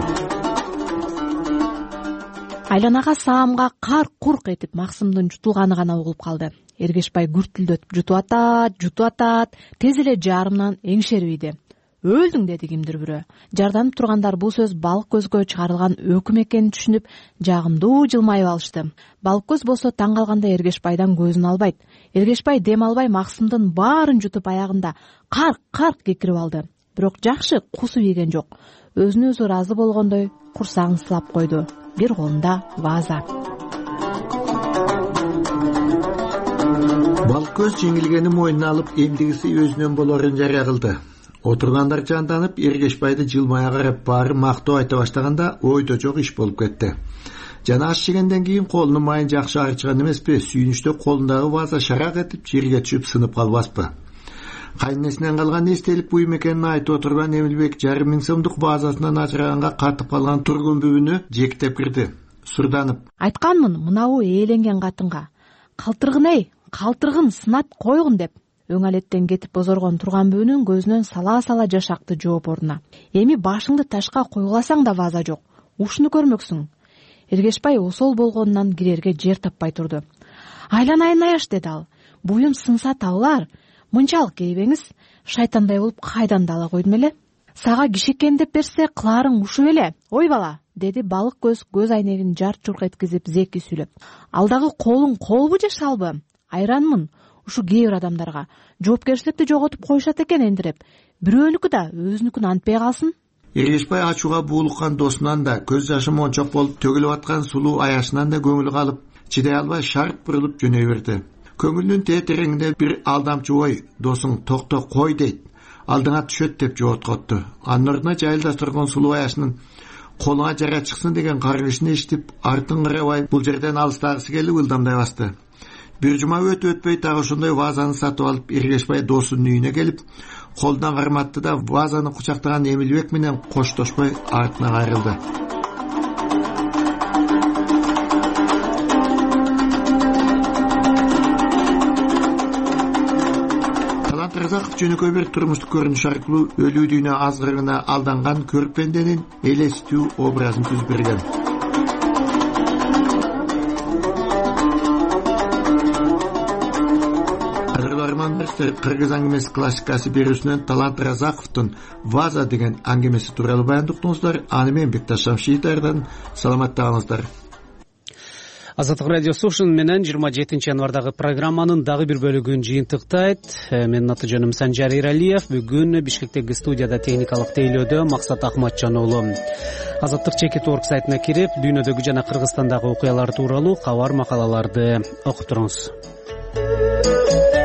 Айланага саамга кар-курк этип максымдын жутулганы гана угулуп калды. Эргешбай күртүлдөтүп жутуп атат, жутуп атат, тез эле жарымынан эңшерип ийди. "Өлдүң" деди кимдир бирөө. Жарданып тургандар бул сөз балык көзгө чыгарылган өкүм экенин түшүнүп, жагымдуу жылмайып алышты. Балык көз болсо таң калганда Эргешбайдан көзүн албайт. Эргешбай дем албай максымдын баарын жутуп аягында карк-карк кекирип алды. Бирок жакшы кусуп ийген жок. Өзүнө өзү ыраазы болгондой курсагын сылап койду. Бир колунда ваза. Балык көз жеңилгени мойнуна алып, эмдигиси өзүнөн болорун жарыя кылды. Отургандар жанданып, Эргешбайды жылмая карап баары мактоо айта баштаганда, ойдо жок иш болуп кетти. Жана аш жегенден кийин колунун майын жакшы арчыган эмеспи, сүйүнүчтө колундагы ваза шарак этип жерге түшүп сынып калбаспы. Кайнесинен калган эстелик буюм экенин айтып отурган Эмилбек жарым миң сомдук базасынан ажыраганга катып калган тургун бүбүнү жектеп кирди, сурданып: "Айтканмын мынабу ээленген катынга. Калтыргын эй, калтыргын сынат койгун" деп. Өң алеттен кетип бозоргон турган бүбүнүн көзүнөн сала-сала жаш акты жооп ордуна. "Эми башыңды ташка койгуласаң да ваза жок. Ушуну көрмөксүң." Эргешбай осол болгонунан кирерге жер таппай турду. "Айланайын аяш" деди ал. "Буюм сынса табылар. Мынчалык кейбеңиз, шайтандай болуп кайдан да ала койдум эле." Сага кишекем деп берсе кыларың ушу беле, ой бала, деди балык көз көз айнегин жарт журк эткизип зеки сүйлөп. Ал дагы колуң колбу же шалбы? Айранмын. Ушу кээ бир адамдарга жоопкерчиликти жоготуп коюшат экен эндиреп. Бирөөнүкү да өзүнүкүн антпай калсын. Эргешбай ачууга буулуккан досунан да, көз жашы мончок болуп төгүлүп аткан сулуу аяшынан да көңүлү калып, чыдай албай шарп бурулуп жөнөй берди. Көңүлүнүн тетереңинде бир алдамчы ой, досуң токто кой дейт, алдыңа түшөт деп жооткотту. Анын ордуна жайылда турган сулуу аяшынын колуңа жара чыксын деген каргышын эшитип, артын карабай бул жерден алыстагысы келип ылдамдай басты. Бир жума өтүп өтпөй тагы ошондой вазаны сатып алып, Эргешбай досунун үйүнө келип, колунан карматты да вазаны кучактаган Эмилбек менен коштошпой артына кайрылды. Талант Разаков жөнөкөй бир турмуштук көрүнүш аркылуу өлүү дүйнө азгырыгына алданган көрпенденин элестүү образын түзүп берген. Кыргыз аңгемеси классикасы берүүсүнөн Талант Разаковдун Ваза деген аңгемеси тууралуу баяндыктыңыздар. Аны мен Бекташ Шамшиевден саламаттаңыздар. Азаттык радиосу ушун менен жыйырма жетинчи январдагы программанын дагы бир бөлүгүн жыйынтыктайт. Менин аты жөнүм Санжар Иралиев. Бүгүн Бишкектеги студияда техникалык тейлөөдө Максат Ахматжан уулу. Азаттык чекит орг сайтына кирип, дүйнөдөгү жана Кыргызстандагы окуялар тууралуу кабар макалаларды окуп туруңуз.